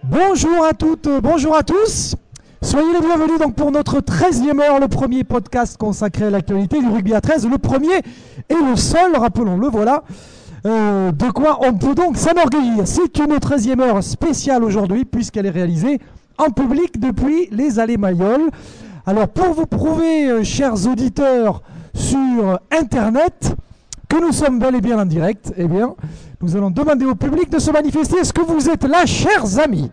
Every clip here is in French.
Bonjour à toutes, bonjour à tous. Soyez les bienvenus donc pour notre 13e heure, le premier podcast consacré à l'actualité du rugby à 13, le premier et le seul, rappelons-le, voilà. De quoi on peut donc s'enorgueillir. C'est une 13e heure spéciale aujourd'hui puisqu'elle est réalisée en public depuis les Allées Mayol. Alors pour vous prouver, chers auditeurs, sur Internet, que nous sommes bel et bien en direct, eh bien, nous allons demander au public de se manifester. Est-ce que vous êtes là, chers amis?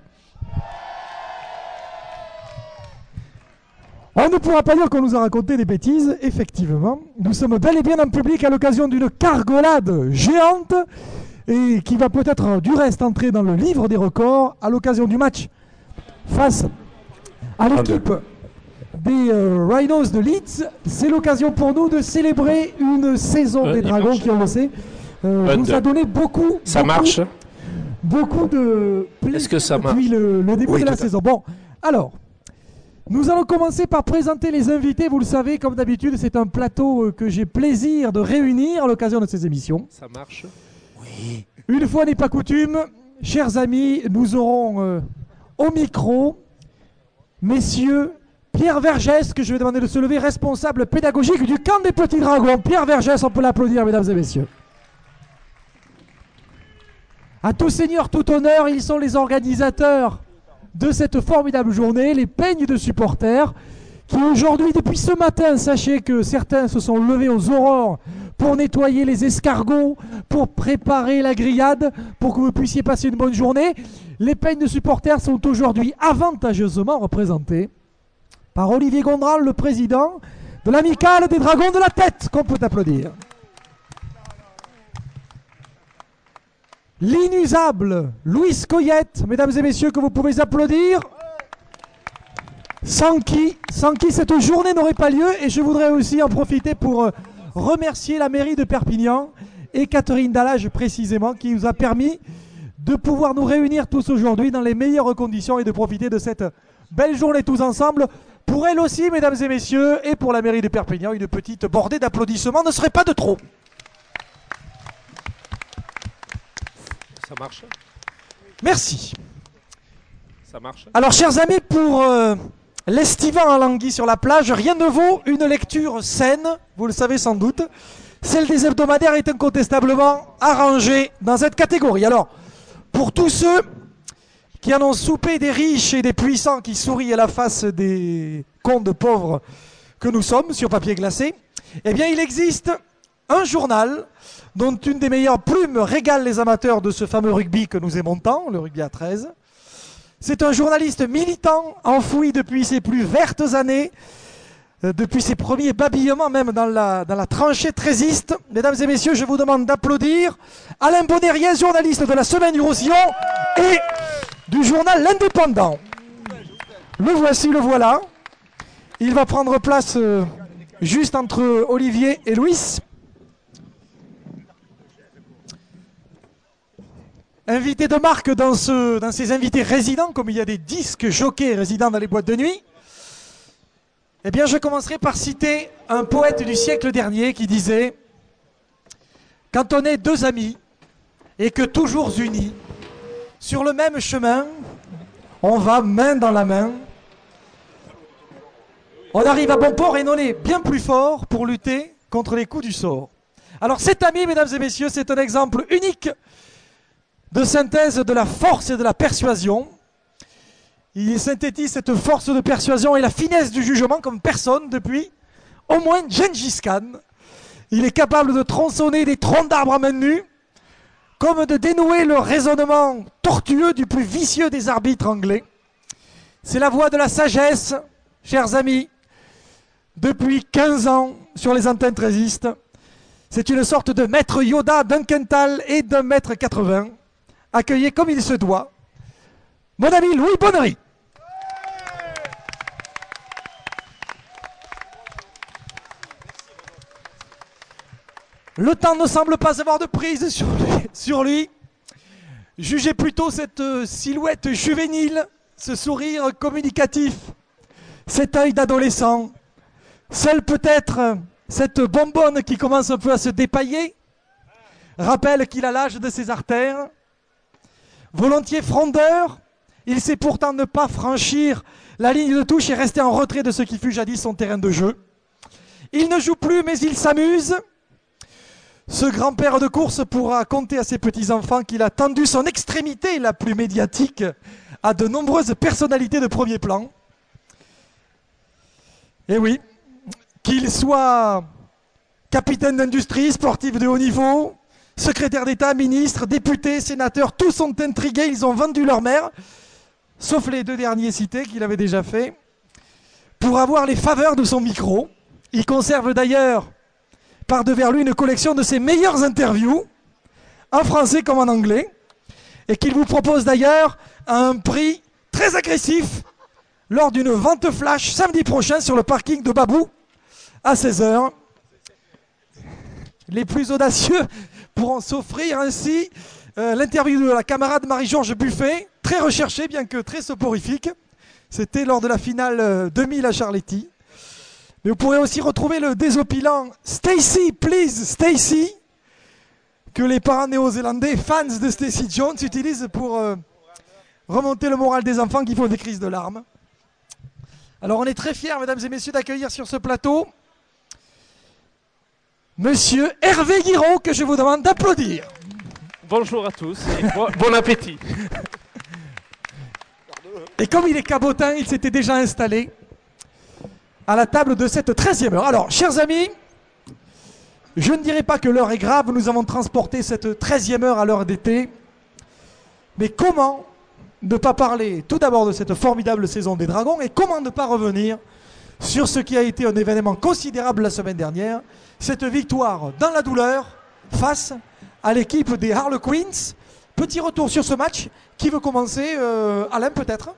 On ne pourra pas dire qu'on nous a raconté des bêtises, effectivement. Nous sommes bel et bien en public à l'occasion d'une cargolade géante et qui va peut-être du reste entrer dans le livre des records à l'occasion du match face à l'équipe des Rhinos de Leeds. C'est l'occasion pour nous de célébrer une saison des Dragons qui, on le sait, nous a donné beaucoup. Ça marche. Beaucoup de plaisir. Est-ce que ça marche depuis le début de la saison. Bon, alors, nous allons commencer par présenter les invités. Vous le savez, comme d'habitude, c'est un plateau que j'ai plaisir de réunir à l'occasion de ces émissions. Ça marche. Oui. Une fois n'est pas coutume, chers amis, nous aurons au micro, messieurs, Pierre Vergès, que je vais demander de se lever, responsable pédagogique du camp des Petits Dragons. Pierre Vergès, on peut l'applaudir, mesdames et messieurs. À tout seigneur, tout honneur, ils sont les organisateurs de cette formidable journée, les peignes de supporters, qui aujourd'hui, depuis ce matin, sachez que certains se sont levés aux aurores pour nettoyer les escargots, pour préparer la grillade, pour que vous puissiez passer une bonne journée. Les peignes de supporters sont aujourd'hui avantageusement représentés par Olivier Gondral, le président de l'amicale des Dragons de la Tête, qu'on peut applaudir. L'inusable Louis Coyette, mesdames et messieurs, que vous pouvez applaudir, sans qui cette journée n'aurait pas lieu. Et je voudrais aussi en profiter pour remercier la mairie de Perpignan et Catherine Dallage précisément, qui nous a permis de pouvoir nous réunir tous aujourd'hui dans les meilleures conditions et de profiter de cette belle journée tous ensemble. Pour elle aussi, mesdames et messieurs, et pour la mairie de Perpignan, une petite bordée d'applaudissements ne serait pas de trop. Ça marche. Merci. Ça marche. Alors, chers amis, pour l'estivant à Languille sur la plage, rien ne vaut une lecture saine, vous le savez sans doute. Celle des hebdomadaires est incontestablement arrangée dans cette catégorie. Alors, pour tous ceux qui en ont soupé des riches et des puissants qui sourient à la face des cons de pauvres que nous sommes sur papier glacé, eh bien, il existe un journal dont une des meilleures plumes régale les amateurs de ce fameux rugby que nous aimons tant, le rugby à 13. C'est un journaliste militant, enfoui depuis ses plus vertes années, depuis ses premiers babillements même dans la tranchée trésiste. Mesdames et messieurs, je vous demande d'applaudir Alain Bonnériez, journaliste de la Semaine du Roussillon et du journal L'Indépendant. Le voici, le voilà. Il va prendre place juste entre Olivier et Louis. Invité de marque dans ces invités résidents, comme il y a des disques jockeys résidents dans les boîtes de nuit, eh bien je commencerai par citer un poète du siècle dernier qui disait « Quand on est deux amis et que toujours unis, sur le même chemin, on va main dans la main, on arrive à bon port et on est bien plus fort pour lutter contre les coups du sort. » Alors cet ami, mesdames et messieurs, c'est un exemple unique de synthèse de la force et de la persuasion. Il synthétise cette force de persuasion et la finesse du jugement comme personne depuis au moins Gengis Khan. Il est capable de tronçonner des troncs d'arbres à main nue, comme de dénouer le raisonnement tortueux du plus vicieux des arbitres anglais. C'est la voix de la sagesse, chers amis, depuis 15 ans sur les antennes trésistes. C'est une sorte de maître Yoda d'un quintal et d'un mètre 80. Accueillez comme il se doit mon ami Louis Bonnery. Le temps ne semble pas avoir de prise sur lui. Jugez plutôt cette silhouette juvénile, ce sourire communicatif, cet œil d'adolescent. Seule peut-être cette bonbonne qui commence un peu à se dépailler rappelle qu'il a l'âge de ses artères. Volontiers frondeur Il sait pourtant ne pas franchir la ligne de touche et rester en retrait de ce qui fut jadis son terrain de jeu. Il ne joue plus, mais il s'amuse. Ce grand-père de course pourra compter à ses petits-enfants qu'il a tendu son extrémité la plus médiatique à de nombreuses personnalités de premier plan. Et oui, qu'il soit capitaine d'industrie, sportif de haut niveau, secrétaire d'État, ministre, député, sénateur, tous sont intrigués, ils ont vendu leur mère, sauf les 2 derniers cités qu'il avait déjà fait, pour avoir les faveurs de son micro. Il conserve d'ailleurs par devers lui une collection de ses meilleures interviews, en français comme en anglais, et qu'il vous propose d'ailleurs à un prix très agressif lors d'une vente flash samedi prochain sur le parking de Babou à 16h. Les plus audacieux pourront s'offrir ainsi l'interview de la camarade Marie-Georges Buffet, très recherchée bien que très soporifique. C'était lors de la finale 2000 à Charletti. Mais vous pourrez aussi retrouver le désopilant Stacy, please Stacy, que les parents néo-zélandais, fans de Stacy Jones, utilisent pour remonter le moral des enfants qui font des crises de larmes. Alors on est très fiers, mesdames et messieurs, d'accueillir sur ce plateau Monsieur Hervé Guiraud, que je vous demande d'applaudir. Bonjour à tous et bon appétit. Et comme il est cabotin, il s'était déjà installé à la table de cette 13e heure. Alors, chers amis, je ne dirais pas que l'heure est grave, nous avons transporté cette 13e heure à l'heure d'été. Mais comment ne pas parler tout d'abord de cette formidable saison des Dragons et comment ne pas revenir sur ce qui a été un événement considérable la semaine dernière, cette victoire dans la douleur face à l'équipe des Harlequins. Petit retour sur ce match. Qui veut commencer Alain, peut-être?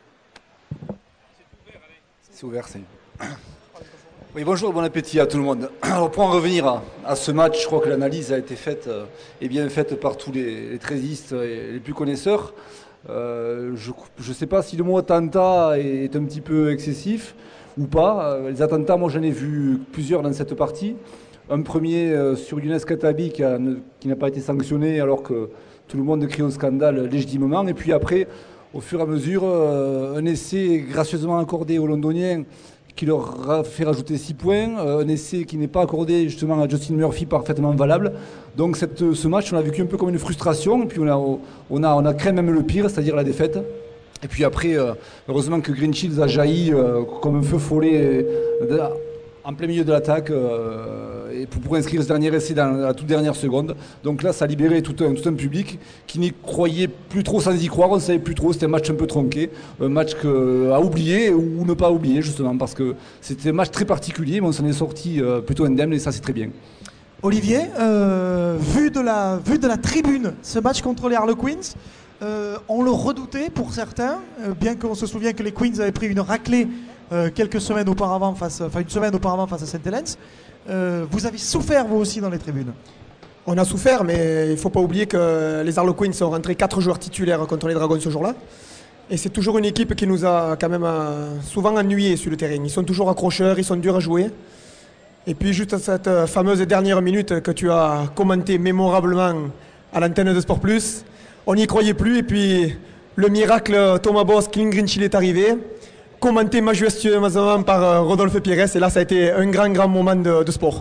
C'est ouvert, c'est... Oui, bonjour, bon appétit à tout le monde. Alors pour en revenir à ce match, je crois que l'analyse a été faite et bien faite par tous les trésistes et les plus connaisseurs. Je ne sais pas si le mot attentat est un petit peu excessif ou pas. Les attentats, moi j'en ai vu plusieurs dans cette partie. Un premier sur Younes Katabi qui n'a pas été sanctionné alors que tout le monde crie un scandale légitimement. Et puis après, au fur et à mesure, un essai gracieusement accordé aux Londoniens qui leur a fait rajouter 6 points, un essai qui n'est pas accordé justement à Justin Murphy, parfaitement valable. Donc ce match, on l'a vécu un peu comme une frustration, et puis on a craint même le pire, c'est-à-dire la défaite. Et puis après, heureusement que Green Shields a jailli comme un feu follet en plein milieu de l'attaque et pour inscrire ce dernier essai dans la toute dernière seconde. Donc là, ça a libéré tout un public qui n'y croyait plus trop sans y croire. On ne savait plus trop, c'était un match un peu tronqué, un match à oublier ou ne pas oublier justement, parce que c'était un match très particulier, mais on s'en est sorti plutôt indemne et ça c'est très bien. Olivier, vu de la tribune, ce match contre les Harlequins, on le redoutait pour certains, bien qu'on se souvienne que les Queens avaient pris une raclée une semaine auparavant face à Saint-Helens. Vous avez souffert vous aussi dans les tribunes? On a souffert, mais il ne faut pas oublier que les Harlequins sont rentrés 4 joueurs titulaires contre les Dragons ce jour-là. Et c'est toujours une équipe qui nous a quand même souvent ennuyés sur le terrain. Ils sont toujours accrocheurs, ils sont durs à jouer. Et puis juste à cette fameuse dernière minute que tu as commentée mémorablement à l'antenne de Sport Plus, on n'y croyait plus. Et puis le miracle Thomas Boss, Clint Grinchill est arrivé, commenté majestueusement par Rodolphe Pires. Et là, ça a été un grand moment de sport.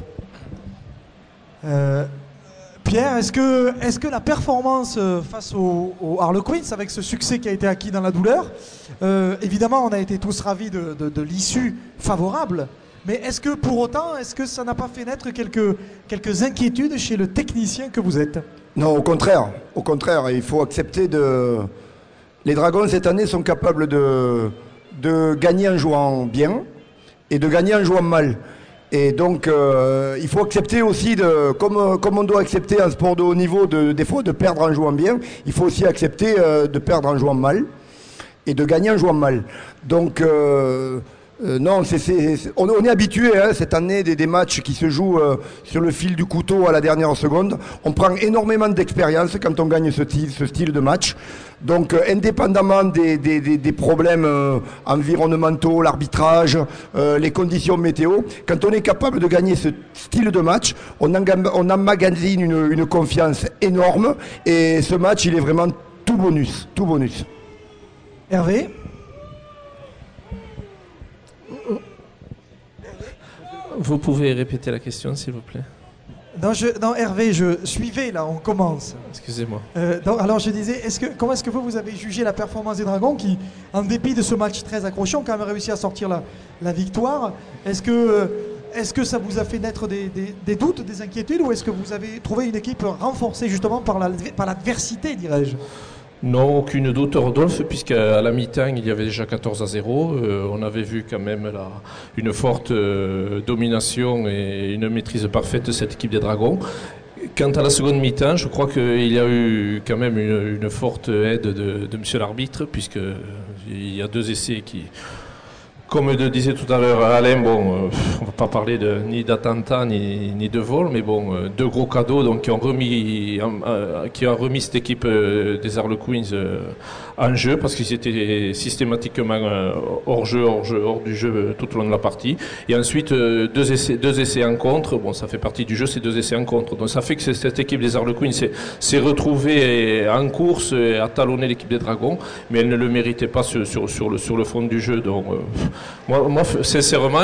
Pierre, est-ce que la performance face aux Harlequins, avec ce succès qui a été acquis dans la douleur, évidemment, on a été tous ravis de l'issue favorable, mais est-ce que pour autant, est-ce que ça n'a pas fait naître quelques inquiétudes chez le technicien que vous êtes? Non, au contraire, il faut accepter Les Dragons, cette année, sont capables de gagner en jouant bien et de gagner en jouant mal. Et donc, il faut accepter aussi, comme on doit accepter un sport de haut niveau, des fois de perdre en jouant bien, il faut aussi accepter de perdre en jouant mal et de gagner en jouant mal. Donc, non, on est habitué cette année des matchs qui se jouent sur le fil du couteau à la dernière seconde. On prend énormément d'expérience quand on gagne ce style de match. Donc indépendamment des problèmes environnementaux, l'arbitrage, les conditions météo, quand on est capable de gagner ce style de match, on emmagasine une confiance énorme et ce match il est vraiment tout bonus. Hervé. Vous pouvez répéter la question, s'il vous plaît? Non, Hervé, je suivais, là, on commence. Excusez-moi. Alors je disais, comment est-ce que vous avez jugé la performance des Dragons qui, en dépit de ce match très accrochant, ont quand même réussi à sortir la victoire? Est-ce que ça vous a fait naître des doutes, des inquiétudes, ou est-ce que vous avez trouvé une équipe renforcée justement par l'adversité, dirais-je? Non, aucune doute, Rodolphe, puisqu'à la mi-temps, il y avait déjà 14-0. On avait vu quand même une forte domination et une maîtrise parfaite de cette équipe des Dragons. Quant à la seconde mi-temps, je crois qu'il y a eu quand même une forte aide de monsieur l'arbitre, puisqu'il y a 2 essais qui... Comme le disait tout à l'heure Alain, on ne va pas parler ni d'attentat ni de vol, mais 2 gros cadeaux donc, qui ont remis cette équipe des Harlequins en jeu, parce qu'ils étaient systématiquement hors du jeu tout au long de la partie. Et ensuite, 2 essais en contre. Bon, ça fait partie du jeu, ces 2 essais en contre. Donc ça fait que cette équipe des Harlequins s'est retrouvée en course à talonner l'équipe des Dragons, mais elle ne le méritait pas sur le fond du jeu. Donc, moi, sincèrement,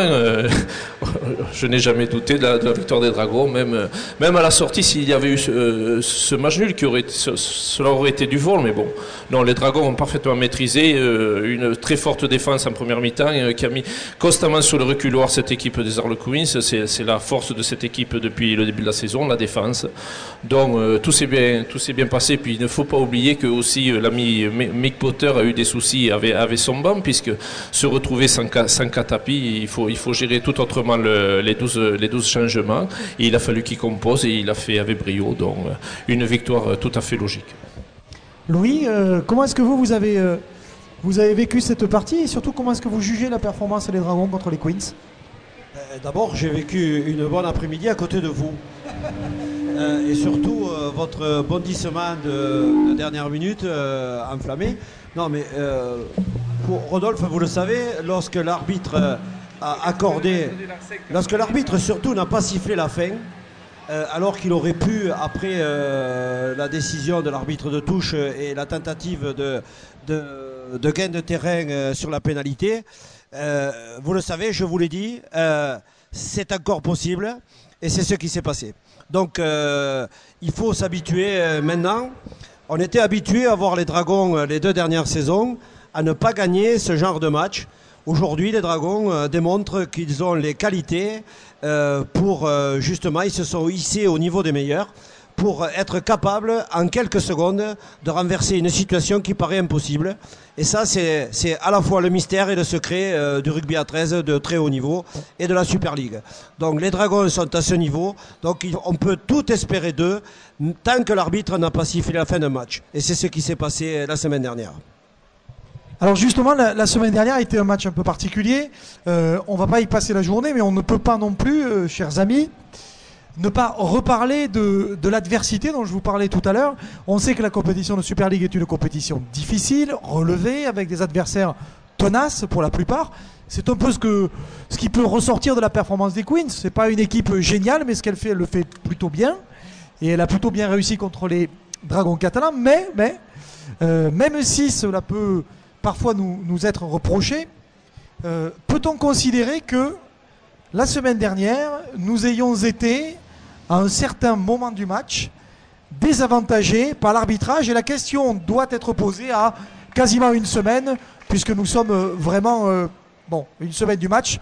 je n'ai jamais douté de la victoire des Dragons, même à la sortie, s'il y avait eu ce match nul, cela aurait été du vol, mais bon. Non, les Dragons ont parfaitement maîtrisé une très forte défense en première mi-temps qui a mis constamment sur le reculoir cette équipe des Harlequins. C'est la force de cette équipe depuis le début de la saison, la défense. Donc tout s'est bien passé. Puis il ne faut pas oublier que aussi l'ami Mick Potter a eu des soucis avec son banc, puisque se retrouver sans Catapi, il faut gérer tout autrement les 12 changements. Et il a fallu qu'il compose et il a fait avec brio. Donc une victoire tout à fait logique. Louis, comment est-ce que vous avez vécu cette partie, et surtout comment est-ce que vous jugez la performance des Dragons contre les Queens? D'abord, j'ai vécu une bonne après-midi à côté de vous. Et surtout, votre bondissement de dernière minute enflammé. Non, mais pour Rodolphe, vous le savez, lorsque l'arbitre a accordé, lorsque l'arbitre surtout n'a pas sifflé la fin, alors qu'il aurait pu, après la décision de l'arbitre de touche et la tentative de gain de terrain sur la pénalité, vous le savez, je vous l'ai dit, c'est encore possible, et c'est ce qui s'est passé. Donc il faut s'habituer maintenant. On était habitué à voir les Dragons les 2 dernières saisons à ne pas gagner ce genre de match. Aujourd'hui, les Dragons démontrent qu'ils ont les qualités pour justement, ils se sont hissés au niveau des meilleurs pour être capables en quelques secondes de renverser une situation qui paraît impossible. Et ça, c'est à la fois le mystère et le secret du rugby à 13 de très haut niveau et de la Super League. Donc les Dragons sont à ce niveau, donc on peut tout espérer d'eux tant que l'arbitre n'a pas sifflé la fin d'un match. Et c'est ce qui s'est passé la semaine dernière. Alors justement, la semaine dernière a été un match un peu particulier. On ne va pas y passer la journée, mais on ne peut pas non plus, chers amis, ne pas reparler de l'adversité dont je vous parlais tout à l'heure. On sait que la compétition de Super League est une compétition difficile, relevée, avec des adversaires tenaces pour la plupart. C'est un peu ce qui peut ressortir de la performance des Queens. C'est pas une équipe géniale, mais ce qu'elle fait, elle le fait plutôt bien. Et elle a plutôt bien réussi contre les Dragons catalans. Mais même si cela peut parfois nous être reproché, peut-on considérer que la semaine dernière, nous ayons été, à un certain moment du match, désavantagés par l'arbitrage, et la question doit être posée à quasiment une semaine, puisque nous sommes vraiment, une semaine du match,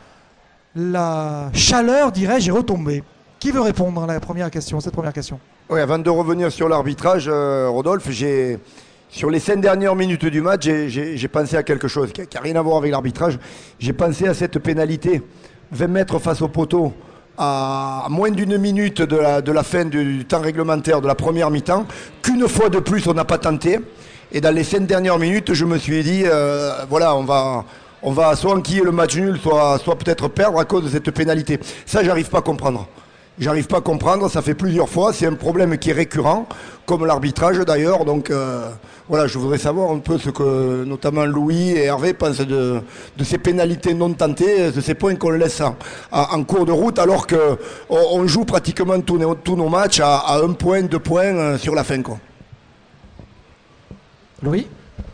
la chaleur, dirais-je, est retombée. Qui veut répondre à cette première question? Oui, avant de revenir sur l'arbitrage, Rodolphe, sur les 5 dernières minutes du match, j'ai pensé à quelque chose qui n'a rien à voir avec l'arbitrage. J'ai pensé à cette pénalité, 20 mètres face au poteau, à moins d'une minute de la fin du temps réglementaire de la première mi-temps, qu'une fois de plus on n'a pas tenté. Et dans les 5 dernières minutes, je me suis dit, on va soit enquiller le match nul, soit peut-être perdre à cause de cette pénalité. Ça, j'arrive pas à comprendre. J'arrive pas à comprendre, ça fait plusieurs fois, c'est un problème qui est récurrent, comme l'arbitrage d'ailleurs, donc je voudrais savoir un peu ce que notamment Louis et Hervé pensent de ces pénalités non tentées, de ces points qu'on laisse en cours de route, alors qu'on joue pratiquement tous nos matchs à 1 point, 2 points sur la fin, quoi. Louis ?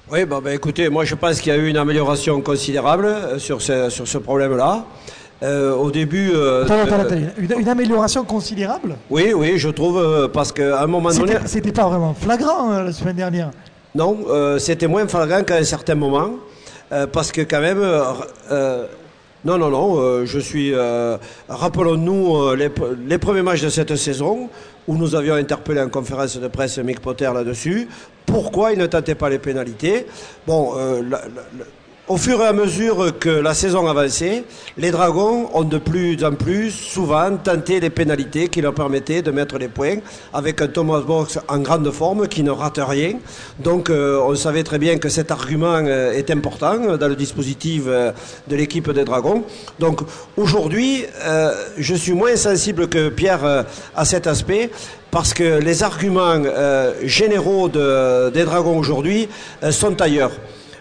Oui, écoutez, moi je pense qu'il y a eu une amélioration considérable sur ce problème-là. Au début... Attends. Une amélioration considérable? Oui, je trouve, parce qu'à un moment donné... C'était pas vraiment flagrant la semaine dernière. Non, c'était moins flagrant qu'à un certain moment, parce que quand même... Non, je suis... rappelons-nous les premiers matchs de cette saison, où nous avions interpellé en conférence de presse Mick Potter là-dessus. Pourquoi il ne tentait pas les pénalités? Bon, au fur et à mesure que la saison avançait, les Dragons ont de plus en plus souvent tenté les pénalités qui leur permettaient de mettre les points avec un Thomas Box en grande forme qui ne rate rien. Donc on savait très bien que cet argument est important dans le dispositif de l'équipe des Dragons. Donc aujourd'hui, je suis moins sensible que Pierre à cet aspect, parce que les arguments généraux des Dragons aujourd'hui sont ailleurs.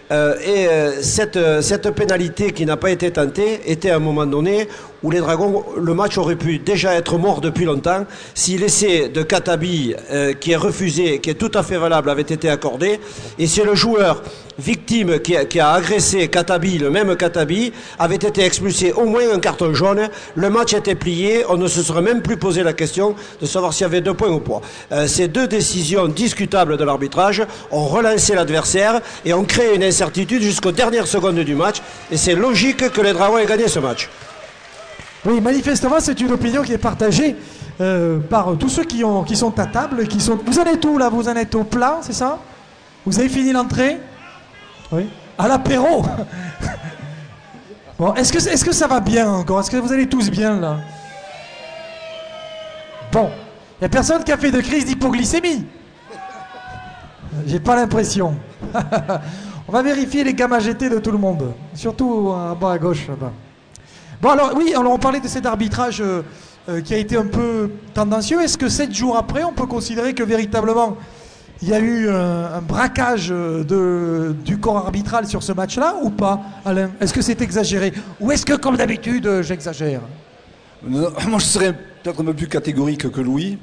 Cette pénalité qui n'a pas été tentée était à un moment donné où les Dragons, le match aurait pu déjà être mort depuis longtemps si l'essai de Katabi qui est refusé, qui est tout à fait valable, avait été accordé, et si le joueur victime qui a agressé Katabi, le même Katabi, avait été expulsé au moins un carton jaune, le match était plié, on ne se serait même plus posé la question de savoir s'il y avait 2 points ou pas. Ces 2 décisions discutables de l'arbitrage ont relancé l'adversaire et ont créé une incertitude jusqu'aux dernières secondes du match, et c'est logique que les Dragons aient gagné ce match. Oui, manifestement, c'est une opinion qui est partagée par tous ceux qui sont à table. Vous en êtes où là? Vous en êtes au plat, c'est ça? Vous avez fini l'entrée? Oui. À l'apéro. Bon, est-ce que ça va bien encore? Est-ce que vous allez tous bien là? Bon, il n'y a personne qui a fait de crise d'hypoglycémie. J'ai pas l'impression. On va vérifier les gamma GT de tout le monde, surtout en bas à gauche là-bas. Bon alors oui, on parlait de cet arbitrage qui a été un peu tendancieux. Est-ce que 7 jours après, on peut considérer que véritablement il y a eu un braquage du corps arbitral sur ce match-là ou pas, Alain? Est-ce que c'est exagéré? Ou est-ce que, comme d'habitude, j'exagère? Moi, je serais peut-être un peu plus catégorique que Louis.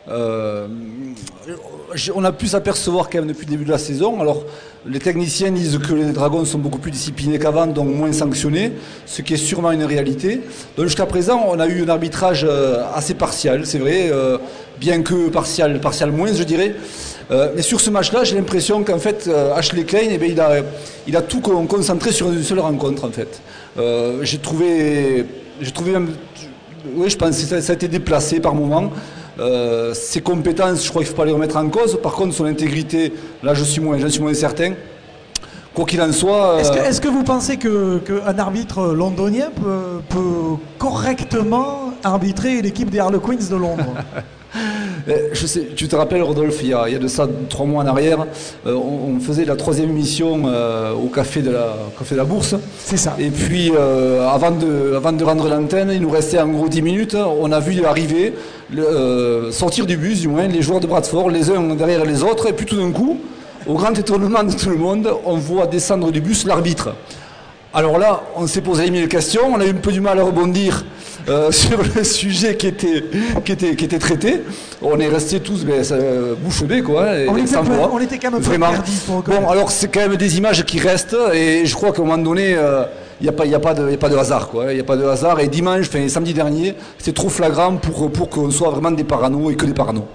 On a pu s'apercevoir quand même depuis le début de la saison. Alors, les techniciens disent que les Dragons sont beaucoup plus disciplinés qu'avant, donc moins sanctionnés, ce qui est sûrement une réalité. Donc jusqu'à présent, on a eu un arbitrage assez partial, c'est vrai, bien que partial moins, je dirais. Mais sur ce match-là, j'ai l'impression qu'en fait, Ashley Klein, il a tout concentré sur une seule rencontre, en fait. J'ai trouvé même, oui, je pense que ça a été déplacé par moments. Ses compétences, je crois qu'il ne faut pas les remettre en cause. Par contre, son intégrité, là, j'en suis moins certain. Quoi qu'il en soit... Est-ce que vous pensez qu'un arbitre londonien peut correctement arbitrer l'équipe des Harlequins de Londres? Je sais, tu te rappelles, Rodolphe, il y a de ça 3 mois en arrière, on faisait la 3e émission au café de la Bourse. C'est ça. Et puis, avant de rendre l'antenne, il nous restait en gros 10 minutes. On a vu arriver, sortir du bus, du moins, les joueurs de Bradford, les uns derrière les autres. Et puis tout d'un coup, au grand étonnement de tout le monde, on voit descendre du bus l'arbitre. Alors là, on s'est posé 1000 questions, on a eu un peu du mal à rebondir sur le sujet qui était traité. On est restés tous bouche bée, quoi. On était quand même vraiment perdus. Bon, alors c'est quand même des images qui restent, et je crois qu'à un moment donné, il n'y a pas de hasard, quoi. Il n'y a pas de hasard, et dimanche, samedi dernier, c'est trop flagrant pour qu'on soit vraiment des paranos et que des paranos.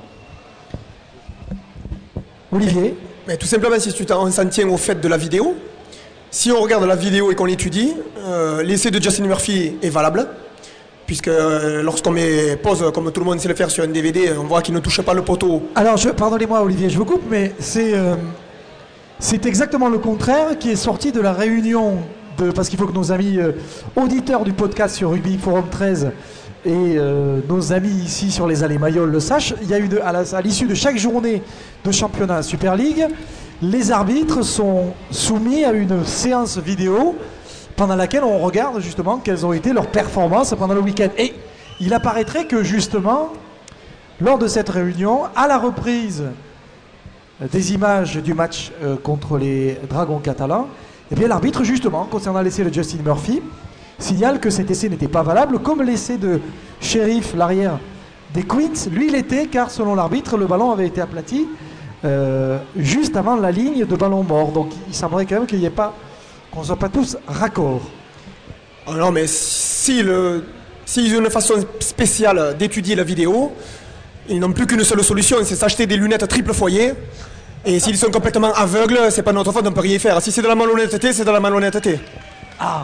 Olivier? Mais tout simplement, si on s'en tient au fait de la vidéo, si on regarde la vidéo et qu'on l'étudie, l'essai de Justin Murphy est valable, puisque lorsqu'on met pause, comme tout le monde sait le faire sur un DVD, on voit qu'il ne touche pas le poteau. Alors, pardonnez-moi Olivier, je vous coupe, mais c'est exactement le contraire qui est sorti de la réunion, parce qu'il faut que nos amis auditeurs du podcast sur Rugby Forum 13 et nos amis ici sur les Allées Mayol le sachent. Il y a eu à l'issue de chaque journée de championnat Super League, les arbitres sont soumis à une séance vidéo pendant laquelle on regarde justement quelles ont été leurs performances pendant le week-end. Et il apparaîtrait que justement, lors de cette réunion, à la reprise des images du match contre les Dragons catalans, eh bien l'arbitre justement, concernant l'essai de Justin Murphy, signale que cet essai n'était pas valable, comme l'essai de Sheriff, l'arrière des Queens. Lui, il était, car selon l'arbitre, le ballon avait été aplati juste avant la ligne de ballon mort. Donc il semblerait quand même qu'il n'y ait pas, qu'on ne soit pas tous raccord. Oh non, mais s'ils ont une façon spéciale d'étudier la vidéo, ils n'ont plus qu'une seule solution, c'est s'acheter des lunettes triple foyer. Et s'ils sont complètement aveugles, c'est pas notre faute, on ne peut rien faire. Si c'est de la malhonnêteté, c'est de la malhonnêteté. Ah.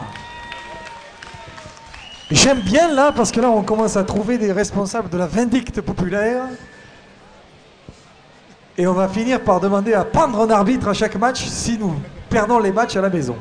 J'aime bien là, parce que là on commence à trouver des responsables de la vindicte populaire. Et on va finir par demander à prendre un arbitre à chaque match si nous perdons les matchs à la maison.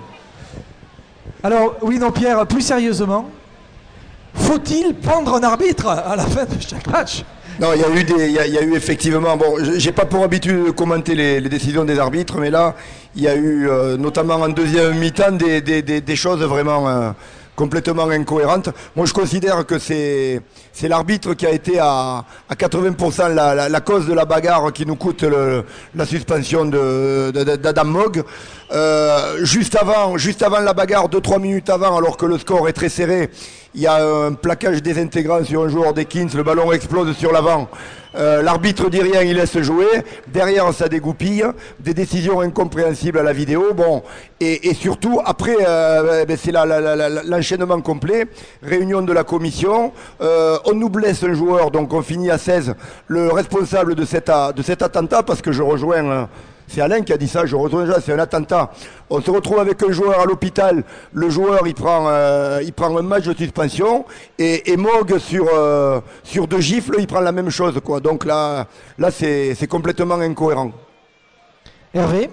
Alors, oui, non, Pierre, plus sérieusement, faut-il prendre un arbitre à la fin de chaque match? Non, il y a eu effectivement, bon, j'ai pas pour habitude de commenter les décisions des arbitres, mais là, il y a eu, notamment en deuxième mi-temps, des choses vraiment complètement incohérentes. Moi, je considère que c'est l'arbitre qui a été à 80% la cause de la bagarre qui nous coûte la suspension d'Adam Mogg. Juste avant la bagarre, 2-3 minutes avant, alors que le score est très serré, il y a un plaquage désintégrant sur un joueur des Kings, le ballon explose sur l'avant. L'arbitre dit rien, il laisse jouer. Derrière, ça dégoupille. Des décisions incompréhensibles à la vidéo. Bon, et surtout, après, c'est l'enchaînement complet. Réunion de la commission. On nous blesse un joueur, donc on finit à 16. Le responsable de cet attentat, parce que je rejoins... c'est Alain qui a dit ça, je rejoins ça, c'est un attentat. On se retrouve avec un joueur à l'hôpital, le joueur il prend un match de suspension et Mogg sur 2 gifles, il prend la même chose, quoi. Donc là c'est complètement incohérent. Hervé?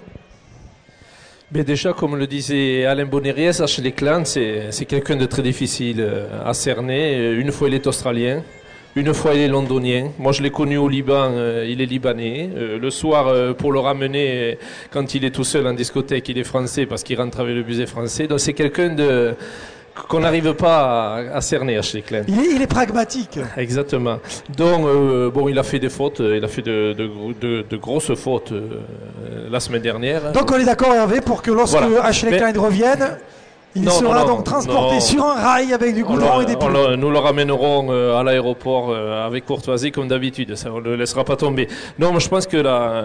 Mais déjà, comme le disait Alain Bonneries, Ashley Clan, c'est quelqu'un de très difficile à cerner. Une fois il est australien. Une fois, il est londonien. Moi, je l'ai connu au Liban, il est libanais. Le soir, pour le ramener, quand il est tout seul en discothèque, il est français parce qu'il rentre avec le busé français. Donc, c'est quelqu'un qu'on n'arrive pas à cerner, Ashley Clan. Il est pragmatique. Exactement. Donc, bon, il a fait des fautes. Il a fait de grosses fautes la semaine dernière. Donc, on est d'accord, Hervé, pour que lorsque Ashley Klein revienne... Il sera donc transporté sur un rail avec du goudron et des pneus. Nous le ramènerons à l'aéroport avec courtoisie comme d'habitude. Ça, on ne le laissera pas tomber. Non, mais je pense que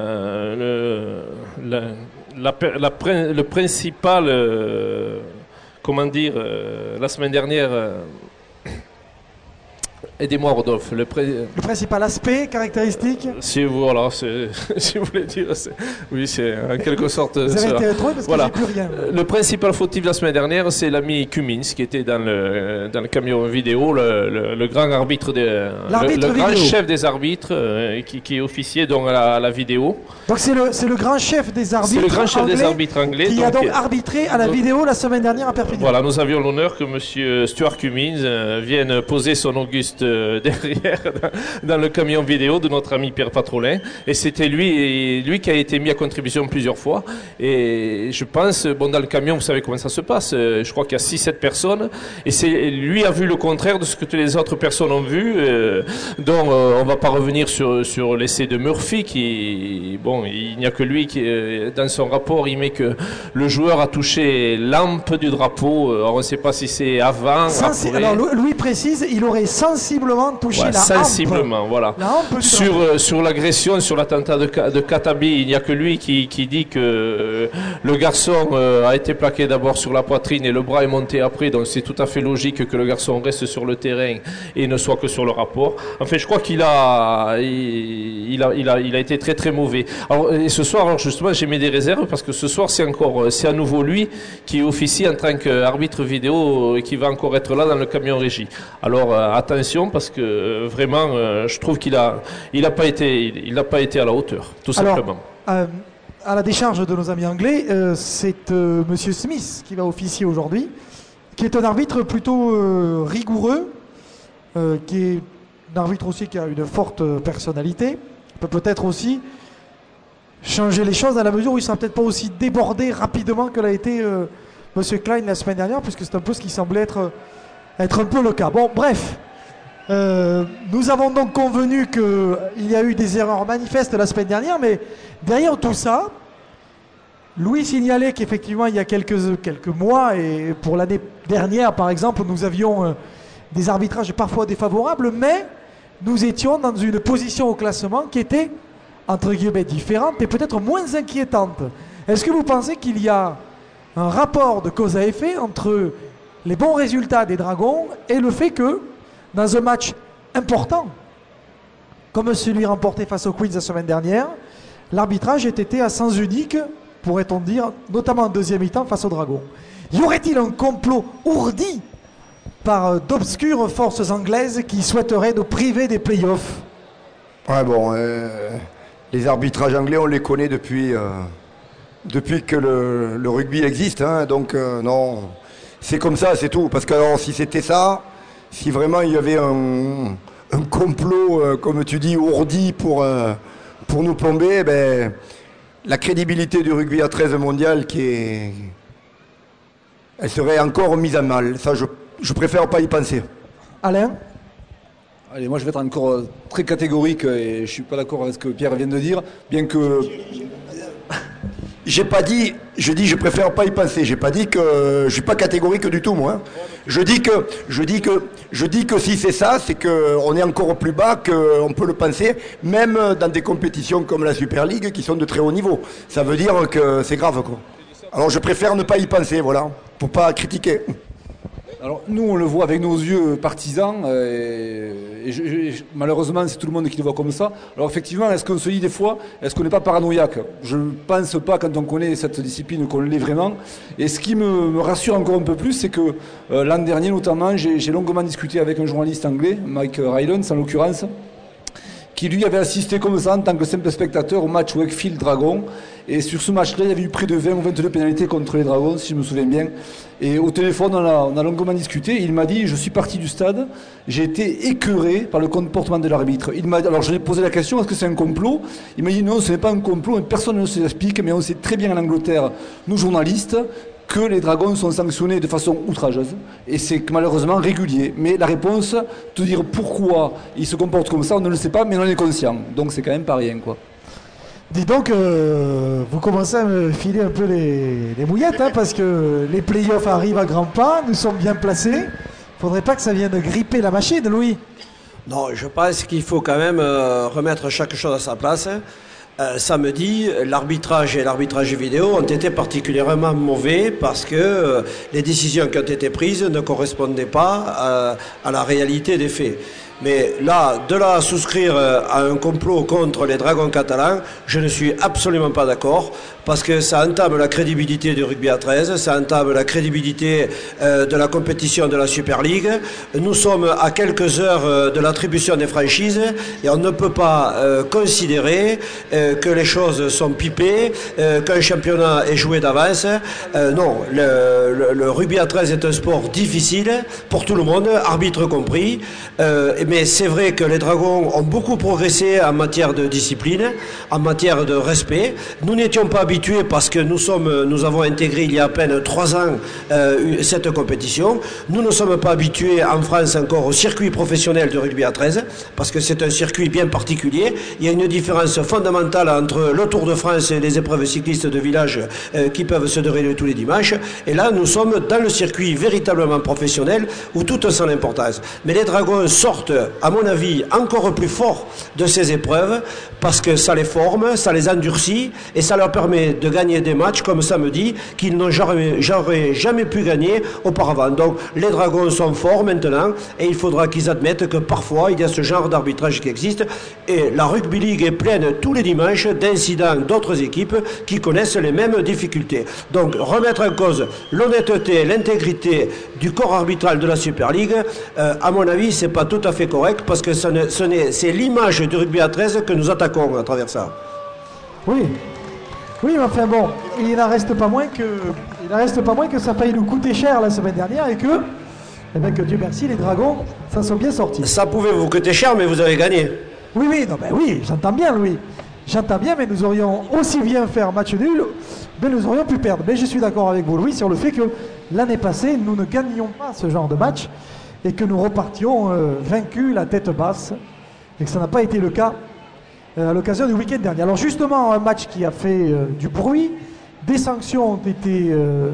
le principal, la semaine dernière... Aidez-moi, Rodolphe. Le principal aspect, caractéristique. Si vous voulez dire, oui, c'est en quelque sorte. Vous avez été retrouvé parce que j'ai plus rien. Le principal fautif la semaine dernière, c'est l'ami Cummins qui était dans le camion vidéo, le grand arbitre, le grand chef des arbitres qui est officier donc à la vidéo. Donc c'est le grand chef des arbitres. C'est le grand chef des arbitres anglais qui a donc arbitré à la vidéo la semaine dernière à Perpignan. Voilà, nous avions l'honneur que Monsieur Stuart Cummins vienne poser son auguste derrière dans le camion vidéo de notre ami Pierre Patrolin, et c'était lui qui a été mis à contribution plusieurs fois. Et je pense, bon, dans le camion, vous savez comment ça se passe, je crois qu'il y a 6-7 personnes, et lui a vu le contraire de ce que toutes les autres personnes ont vu. Donc on va pas revenir sur l'essai de Murphy qui, bon, il n'y a que lui qui dans son rapport il met que le joueur a touché l'ampe du drapeau. Alors on ne sait pas si c'est avant, après. Alors Louis précise, il aurait sensiblement touché la sensiblement, hampe. voilà. Sur l'agression, sur l'attentat de Katabi, il n'y a que lui qui dit que le garçon a été plaqué d'abord sur la poitrine et le bras est monté après, donc c'est tout à fait logique que le garçon reste sur le terrain et ne soit que sur le rapport. Enfin, je crois qu'il a été très très mauvais. Alors, et ce soir, alors justement, j'ai mis des réserves parce que ce soir, c'est à nouveau lui qui officie en tant qu'arbitre vidéo et qui va encore être là dans le camion régie. Alors attention, parce que vraiment, je trouve qu'il n'a pas été à la hauteur, tout simplement. À la décharge de nos amis anglais, c'est Monsieur Smith qui va officier aujourd'hui, qui est un arbitre plutôt rigoureux, qui est un arbitre aussi qui a une forte personnalité, peut-être aussi changer les choses à la mesure où il ne sera peut-être pas aussi débordé rapidement que l'a été Monsieur Klein la semaine dernière, puisque c'est un peu ce qui semblait être un peu le cas. Bon, bref. Nous avons donc convenu qu'il y a eu des erreurs manifestes la semaine dernière, mais derrière tout ça, Louis signalait qu'effectivement il y a quelques mois, et pour l'année dernière par exemple, nous avions des arbitrages parfois défavorables, mais nous étions dans une position au classement qui était entre guillemets différente et peut-être moins inquiétante. Est-ce que vous pensez qu'il y a un rapport de cause à effet entre les bons résultats des Dragons et le fait que, dans un match important, comme celui remporté face aux Queens la semaine dernière, l'arbitrage ait été à sens unique, pourrait-on dire, notamment en deuxième mi-temps face aux Dragons? Y aurait-il un complot ourdi par d'obscures forces anglaises qui souhaiteraient nous priver des playoffs? Ouais, bon, les arbitrages anglais, on les connaît depuis que le rugby existe, hein, donc non, c'est comme ça, c'est tout. Parce que alors, si c'était ça, si vraiment il y avait un complot, comme tu dis, ourdi pour nous plomber, ben, la crédibilité du rugby à 13 mondial, elle serait encore mise à mal. Ça, je préfère pas y penser. Alain? Allez, moi je vais être encore très catégorique et je ne suis pas d'accord avec ce que Pierre vient de dire, bien que... J'ai pas dit, je dis je préfère pas y penser. J'ai pas dit que je suis pas catégorique du tout, moi. Hein. Je dis que si c'est ça, c'est que on est encore plus bas qu'on peut le penser, même dans des compétitions comme la Super League qui sont de très haut niveau. Ça veut dire que c'est grave, quoi. Alors je préfère ne pas y penser, voilà, pour pas critiquer. Alors nous on le voit avec nos yeux partisans malheureusement c'est tout le monde qui le voit comme ça. Alors effectivement, est-ce qu'on se dit des fois, est-ce qu'on n'est pas paranoïaque? Je ne pense pas quand on connaît cette discipline qu'on l'est vraiment. Et ce qui me rassure encore un peu plus, c'est que l'an dernier notamment, j'ai longuement discuté avec un journaliste anglais, Mike Rylance en l'occurrence, qui lui avait assisté comme ça en tant que simple spectateur au match Wakefield-Dragon. Et sur ce match-là, il y avait eu près de 20 ou 22 pénalités contre les Dragons, si je me souviens bien. Et au téléphone, on a longuement discuté. Il m'a dit, je suis parti du stade, j'ai été écœuré par le comportement de l'arbitre. Alors je lui ai posé la question, est-ce que c'est un complot? Il m'a dit, non, ce n'est pas un complot, personne ne se l'explique, mais on sait très bien en Angleterre, nous journalistes, que les Dragons sont sanctionnés de façon outrageuse. Et c'est malheureusement régulier. Mais la réponse, te dire pourquoi ils se comportent comme ça, on ne le sait pas, mais on en est conscient. Donc c'est quand même pas rien, quoi. Dis donc, vous commencez à me filer un peu les mouillettes, hein, parce que les playoffs arrivent à grands pas, nous sommes bien placés. Faudrait pas que ça vienne gripper la machine, Louis. Non, je pense qu'il faut quand même remettre chaque chose à sa place. Samedi, l'arbitrage et l'arbitrage vidéo ont été particulièrement mauvais parce que les décisions qui ont été prises ne correspondaient pas à la réalité des faits. Mais là, de là à souscrire à un complot contre les Dragons catalans, je ne suis absolument pas d'accord, parce que ça entame la crédibilité du rugby à 13, ça entame la crédibilité de la compétition de la Super League. Nous sommes à quelques heures de l'attribution des franchises et on ne peut pas considérer que les choses sont pipées, qu'un championnat est joué d'avance. Non, le rugby à 13 est un sport difficile pour tout le monde, arbitre compris. Mais c'est vrai que les Dragons ont beaucoup progressé en matière de discipline, en matière de respect. Nous n'étions pas habitués parce que nous avons intégré il y a à peine 3 ans cette compétition. Nous ne sommes pas habitués en France encore au circuit professionnel du rugby à 13 parce que c'est un circuit bien particulier. Il y a une différence fondamentale entre le Tour de France et les épreuves cyclistes de village qui peuvent se dérouler tous les dimanches. Et là, nous sommes dans le circuit véritablement professionnel où tout a son importance. Mais les Dragons sortent, à mon avis, encore plus fort de ces épreuves parce que ça les forme, ça les endurcit et ça leur permet de gagner des matchs comme samedi qu'ils n'ont jamais pu gagner auparavant. Donc les Dragons sont forts maintenant et il faudra qu'ils admettent que parfois il y a ce genre d'arbitrage qui existe et la Rugby League est pleine tous les dimanches d'incidents d'autres équipes qui connaissent les mêmes difficultés. Donc remettre en cause l'honnêteté, l'intégrité du corps arbitral de la Super League, à mon avis, c'est pas tout à fait correct parce que c'est l'image du rugby à 13 que nous attaquons à travers ça. Oui, mais enfin bon, il n'en reste pas moins que ça failli nous coûter cher la semaine dernière et que Dieu merci, les Dragons s'en sont bien sortis. Ça pouvait vous coûter cher, mais vous avez gagné. Oui, j'entends bien, Louis. J'entends bien, mais nous aurions aussi bien fait un match nul, mais nous aurions pu perdre. Mais je suis d'accord avec vous, Louis, sur le fait que l'année passée, nous ne gagnions pas ce genre de match et que nous repartions vaincus, la tête basse, et que ça n'a pas été le cas à l'occasion du week-end dernier. Alors justement, un match qui a fait du bruit, des sanctions ont été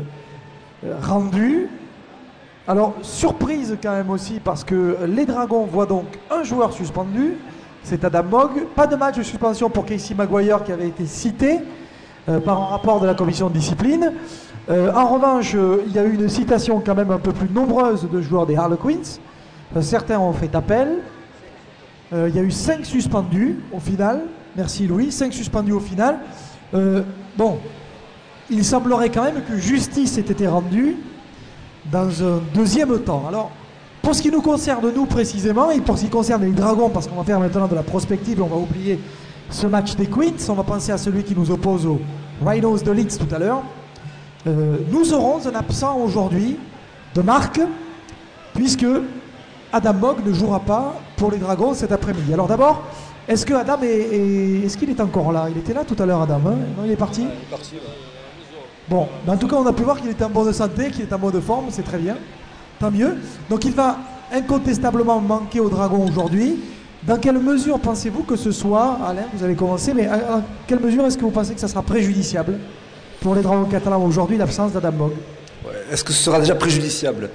rendues. Alors, surprise quand même aussi, parce que les Dragons voient donc un joueur suspendu, c'est Adam Mogg. Pas de match de suspension pour Casey Maguire qui avait été cité par un rapport de la commission de discipline. En revanche, il y a eu une citation quand même un peu plus nombreuse de joueurs des Harlequins. Certains ont fait appel. Il y a eu 5 suspendus au final. Merci Louis. 5 suspendus au final. Bon, il semblerait quand même que justice ait été rendue dans un deuxième temps. Alors, pour ce qui nous concerne nous précisément, et pour ce qui concerne les Dragons, parce qu'on va faire maintenant de la prospective et on va oublier ce match des Queens, on va penser à celui qui nous oppose aux Rhinos de Leeds tout à l'heure. Nous aurons un absent aujourd'hui de marque, puisque Adam Mogg ne jouera pas pour les Dragons cet après-midi. Alors d'abord, est-ce que Adam est-ce qu'il est encore là? Il était là tout à l'heure, Adam, hein? Non, il est parti. Il est parti, ouais. Bon, mais en tout cas, on a pu voir qu'il était en bonne santé, qu'il est en bonne forme, c'est très bien. Tant mieux. Donc il va incontestablement manquer aux Dragons aujourd'hui. Dans quelle mesure pensez-vous que ce soit, Alain, vous avez commencé, mais à quelle mesure est-ce que vous pensez que ça sera préjudiciable pour les Dragons catalans aujourd'hui, l'absence d'Adam Mogg? Est-ce que ce sera déjà préjudiciable?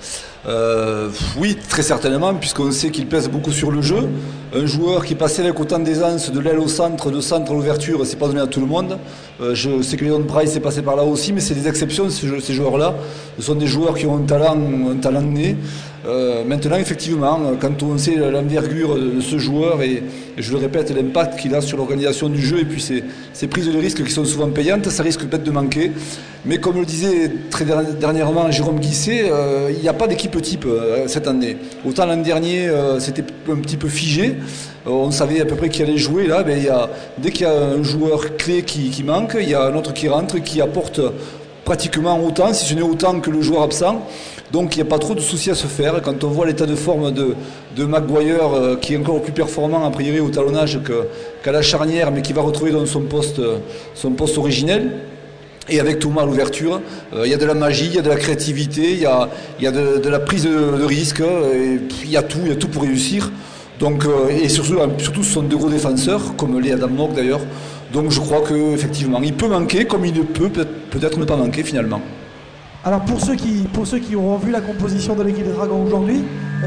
Oui, très certainement, puisqu'on sait qu'il pèse beaucoup sur le jeu. Un joueur qui passait avec autant d'aisance de l'aile au centre, de centre à l'ouverture, c'est pas donné à tout le monde. Je sais que Leon Price est passé par là aussi, mais c'est des exceptions, ces joueurs-là. Ce sont des joueurs qui ont un talent né. Maintenant, effectivement, quand on sait l'envergure de ce joueur et je le répète, l'impact qu'il a sur l'organisation du jeu et puis ces prises de risques qui sont souvent payantes, ça risque peut-être de manquer. Mais comme le disait très dernièrement Jérôme Guisset, il n'y a pas d'équipe type cette année. Autant l'an dernier, c'était un petit peu figé. On savait à peu près qui allait jouer. Là, dès qu'il y a un joueur clé qui manque, il y a un autre qui rentre, qui apporte pratiquement autant, si ce n'est autant que le joueur absent. Donc il n'y a pas trop de soucis à se faire. Quand on voit l'état de forme de Maguire, qui est encore plus performant a priori au talonnage qu'à la charnière, mais qui va retrouver dans son poste originel. Et avec Thomas à l'ouverture, il y a de la magie, il y a de la créativité, il y a de la prise de risque, et il y a tout pour réussir. Donc, et surtout, ce sont de gros défenseurs, comme l'est Adam Mogg d'ailleurs. Donc je crois qu'effectivement, il peut manquer, comme il peut peut-être ne pas manquer finalement. Alors pour ceux qui auront vu la composition de l'équipe des Dragons aujourd'hui,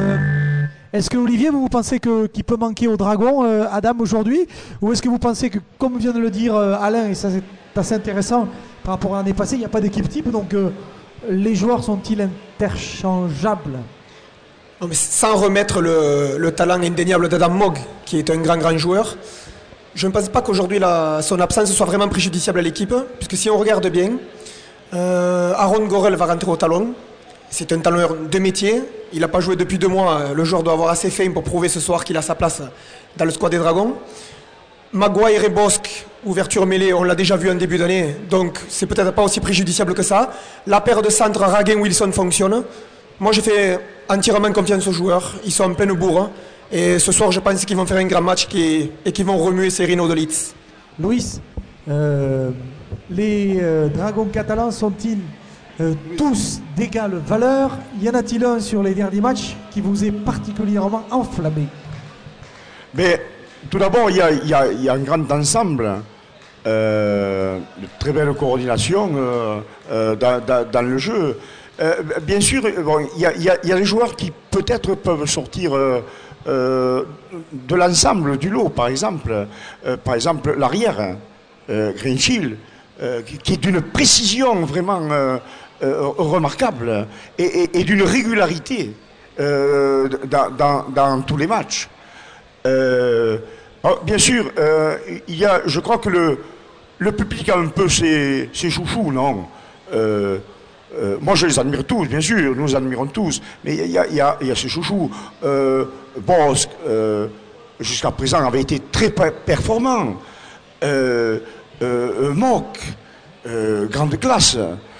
est-ce que Olivier, vous pensez qu'il peut manquer aux Dragons, Adam, aujourd'hui? Ou est-ce que vous pensez que, comme vient de le dire Alain, et ça c'est assez intéressant par rapport à l'année passée, il n'y a pas d'équipe type, donc les joueurs sont-ils interchangeables? Non, mais sans remettre le talent indéniable d'Adam Mogg, qui est un grand joueur, je ne pense pas qu'aujourd'hui son absence soit vraiment préjudiciable à l'équipe, puisque si on regarde bien, Aaron Gorel va rentrer au talon. C'est un talonneur de métier. Il n'a pas joué depuis 2 mois. Le joueur doit avoir assez faim pour prouver ce soir qu'il a sa place dans le squad des Dragons. Maguire et Bosque, ouverture mêlée, on l'a déjà vu en début d'année, donc c'est peut-être pas aussi préjudiciable que ça. La paire de centre Raguin-Wilson fonctionne. Moi, j'ai fait entièrement confiance aux joueurs. Ils sont en pleine bourre. Et ce soir, je pense qu'ils vont faire un grand match et qu'ils vont remuer ces Rhinos de Leeds. Louis, les Dragons catalans sont-ils tous d'égale valeur? Y en a-t-il un sur les derniers matchs qui vous est particulièrement enflammé? Mais tout d'abord, il y a un grand ensemble, de très belle coordination dans le jeu. Bien sûr, il y a des joueurs qui peut-être peuvent sortir de l'ensemble du lot, par exemple l'arrière, Greenchill, qui est d'une précision vraiment remarquable et d'une régularité dans tous les matchs. Bien sûr, je crois que le public a un peu ses chouchous, non? Moi, je les admire tous, bien sûr, nous admirons tous, mais il y a ces chouchous. Bosque, jusqu'à présent, avait été très performant. Mock, grande classe.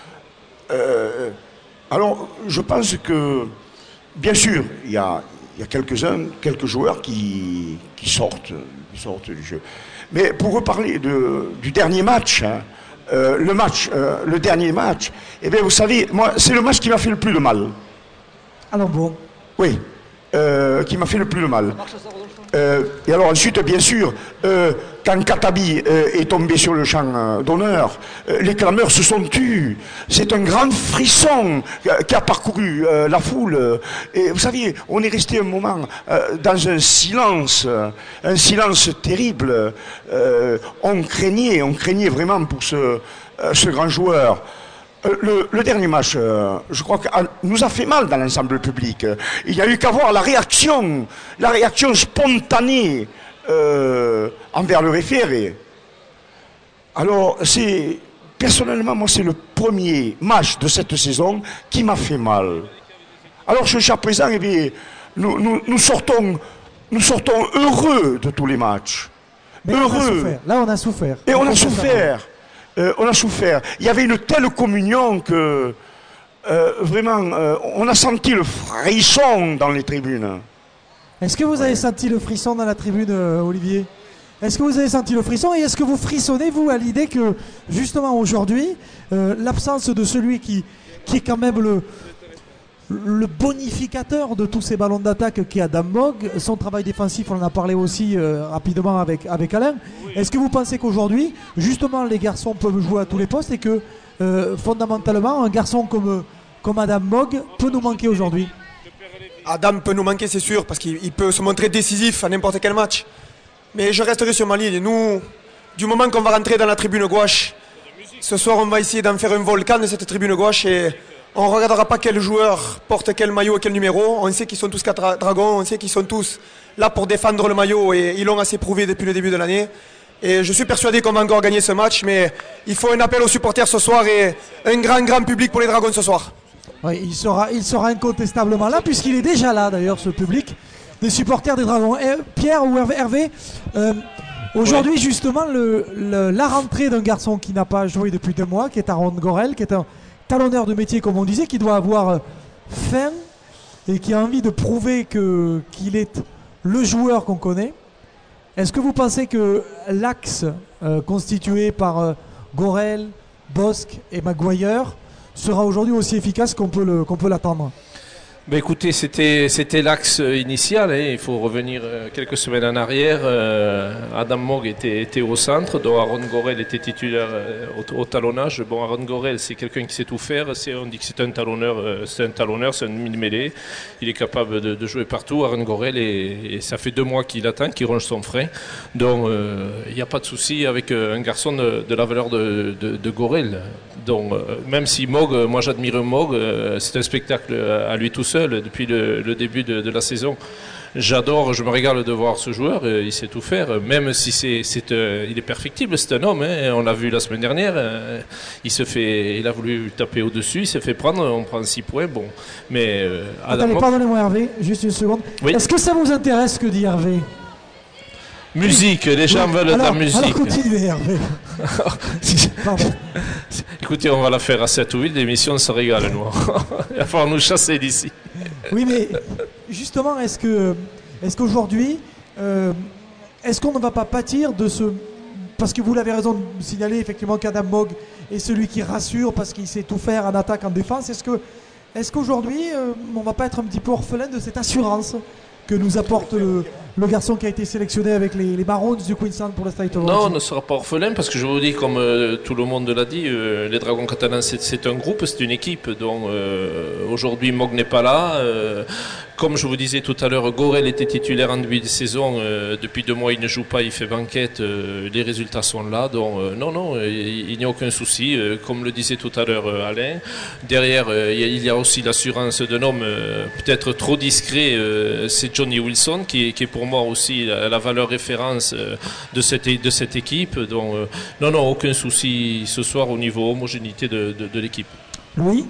Alors, je pense que, bien sûr, il y a quelques joueurs qui sortent du jeu. Mais pour reparler du dernier match, le dernier match, eh bien, vous savez, moi, c'est le match qui m'a fait le plus de mal. Alors bon. Oui. qui m'a fait le plus de mal. Et alors ensuite, bien sûr, quand Katabi est tombé sur le champ d'honneur, les clameurs se sont tus. C'est un grand frisson qui a parcouru la foule. Et vous savez, on est resté un moment dans un silence terrible. On craignait vraiment pour ce grand joueur. Le dernier match, je crois que nous a fait mal dans l'ensemble public. Il n'y a eu qu'à voir la réaction spontanée envers le référé. Alors, personnellement, moi, c'est le premier match de cette saison qui m'a fait mal. Alors, jusqu'à présent, eh bien, nous sortons heureux de tous les matchs. Mais heureux. Là, on a souffert. Et on a souffert. On a souffert. Il y avait une telle communion que vraiment, on a senti le frisson dans les tribunes. Est-ce que vous avez senti le frisson dans la tribune, Olivier? Est-ce que vous avez senti le frisson et est-ce que vous frissonnez, vous, à l'idée que, justement, aujourd'hui, l'absence de celui qui est quand même le bonificateur de tous ces ballons d'attaque qui est Adam Mogg, son travail défensif, on en a parlé aussi rapidement avec Alain. Est-ce que vous pensez qu'aujourd'hui, justement, les garçons peuvent jouer à tous les postes et que, fondamentalement, un garçon comme Adam Mogg peut nous manquer aujourd'hui? Adam peut nous manquer, c'est sûr, parce qu'il peut se montrer décisif à n'importe quel match. Mais je resterai sur ma ligne. Nous, du moment qu'on va rentrer dans la tribune gauche, ce soir, on va essayer d'en faire un volcan de cette tribune gauche et on ne regardera pas quel joueur porte quel maillot et quel numéro. On sait qu'ils sont tous 4 dragons, on sait qu'ils sont tous là pour défendre le maillot et ils l'ont assez prouvé depuis le début de l'année. Et je suis persuadé qu'on va encore gagner ce match, mais il faut un appel aux supporters ce soir et un grand public pour les Dragons ce soir. Oui, il sera incontestablement là, puisqu'il est déjà là d'ailleurs, ce public des supporters des Dragons. Pierre ou Hervé, aujourd'hui justement, la rentrée d'un garçon qui n'a pas joué depuis 2 mois, qui est Aaron Gorel, qui est un talonneur de métier comme on disait, qui doit avoir faim et qui a envie de prouver qu'il est le joueur qu'on connaît. Est-ce que vous pensez que l'axe constitué par Gorel, Bosc et Maguire sera aujourd'hui aussi efficace qu'on peut l'attendre? Ben écoutez, c'était l'axe initial. Il faut revenir quelques semaines en arrière. Adam Mogg était au centre, dont Aaron Gorel était titulaire au talonnage. Bon, Aaron Gorel, c'est quelqu'un qui sait tout faire. On dit que c'est un talonneur, c'est un mini-mêlée. Il est capable de jouer partout. Aaron Gorel, et ça fait 2 mois qu'il attend, qu'il ronge son frein. Donc, il n'y a pas de souci avec un garçon de la valeur de Gorel. Donc, même si Mogg, moi j'admire Mogg, c'est un spectacle à lui tout seul depuis le début de la saison. J'adore, je me régale de voir ce joueur, il sait tout faire, même si il est perfectible, c'est un homme, hein, on l'a vu la semaine dernière, il a voulu taper au-dessus, il s'est fait prendre, on prend 6 points, bon. Mais attendez, pardonnez-moi Hervé, juste une seconde. Oui. Est-ce que ça vous intéresse ce que dit Hervé? Musique, les gens veulent de la musique. Alors continuez Hervé. Pardon. Écoutez, on va la faire à 7 ou 8, l'émission se régale, nous. Il va falloir nous chasser d'ici. Oui, mais justement, est-ce qu'aujourd'hui, est-ce qu'on ne va pas pâtir de ce... Parce que vous l'avez raison de signaler, effectivement, qu'Adam Mogg est celui qui rassure parce qu'il sait tout faire en attaque, en défense. Est-ce qu'aujourd'hui, on ne va pas être un petit peu orphelin de cette assurance que nous apporte le garçon qui a été sélectionné avec les Barons du Queensland pour le State of Non, on ne sera pas orphelin parce que je vous dis, comme tout le monde l'a dit, les Dragons catalans c'est un groupe, c'est une équipe. Donc aujourd'hui Mogg n'est pas là. Comme je vous disais tout à l'heure, Gorel était titulaire en début de saison. Depuis 2 mois, il ne joue pas, il fait banquette. Les résultats sont là. Donc non, il n'y a aucun souci. Comme le disait tout à l'heure Alain, derrière, il y a aussi l'assurance d'un homme peut-être trop discret. C'est Johnny Wilson qui est pour moi aussi la valeur référence de cette équipe. Donc non, aucun souci ce soir au niveau homogénéité de l'équipe. Oui.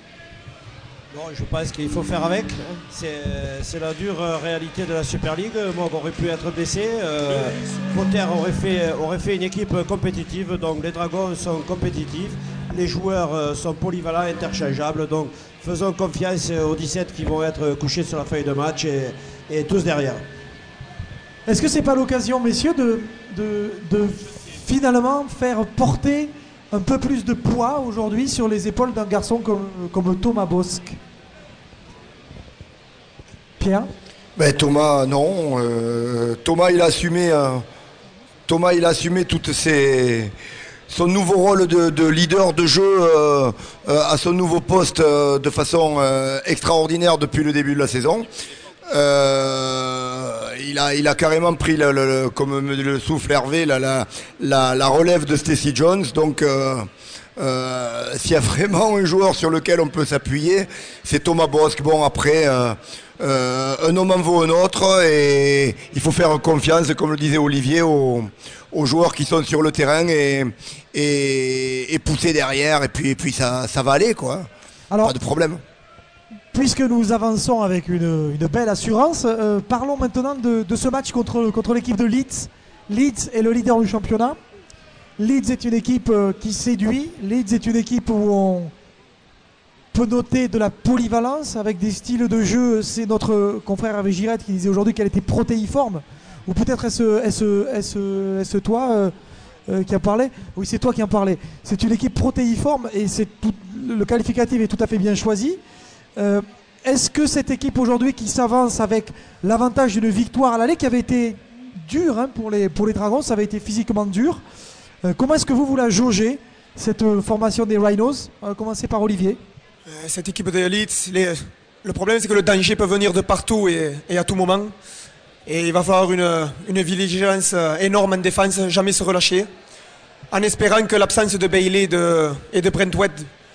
Non, je pense qu'il faut faire avec. C'est la dure réalité de la Super League. Mogg aurait pu être blessé. Potter aurait fait une équipe compétitive. Donc les Dragons sont compétitifs. Les joueurs sont polyvalents, interchangeables. Donc faisons confiance aux 17 qui vont être couchés sur la feuille de match et tous derrière. Est-ce que c'est pas l'occasion, messieurs, de finalement faire porter un peu plus de poids aujourd'hui sur les épaules d'un garçon comme Thomas Bosc? Pierre? Ben, Thomas, non. Thomas, il a assumé son nouveau rôle de leader de jeu à son nouveau poste de façon extraordinaire depuis le début de la saison. Il a carrément pris, comme me le souffle Hervé, la relève de Stacey Jones. Donc, s'il y a vraiment un joueur sur lequel on peut s'appuyer, c'est Thomas Bosc. Bon, après, un homme en vaut un autre et il faut faire confiance, comme le disait Olivier, aux joueurs qui sont sur le terrain et pousser derrière. Et puis ça va aller, quoi. Alors, pas de problème. Puisque nous avançons avec une belle assurance, parlons maintenant de ce match contre l'équipe de Leeds. Leeds est le leader du championnat. Leeds est une équipe qui séduit. Leeds est une équipe où on peut noter de la polyvalence avec des styles de jeu. C'est notre confrère Hervé Girette qui disait aujourd'hui qu'elle était protéiforme. Ou peut-être est-ce toi qui en parlait? Oui, c'est toi qui en parlais. C'est une équipe protéiforme et le qualificatif est tout à fait bien choisi. Est-ce que cette équipe aujourd'hui qui s'avance avec l'avantage d'une victoire à l'aller qui avait été dure pour les Dragons, ça avait été physiquement dur, comment est-ce que vous la jaugez, cette formation des Rhinos? On va commencer par Olivier. Cette équipe de Leeds, le problème c'est que le danger peut venir de partout et à tout moment. Et il va falloir une vigilance énorme en défense, jamais se relâcher, en espérant que l'absence de Bailey et de Brentwood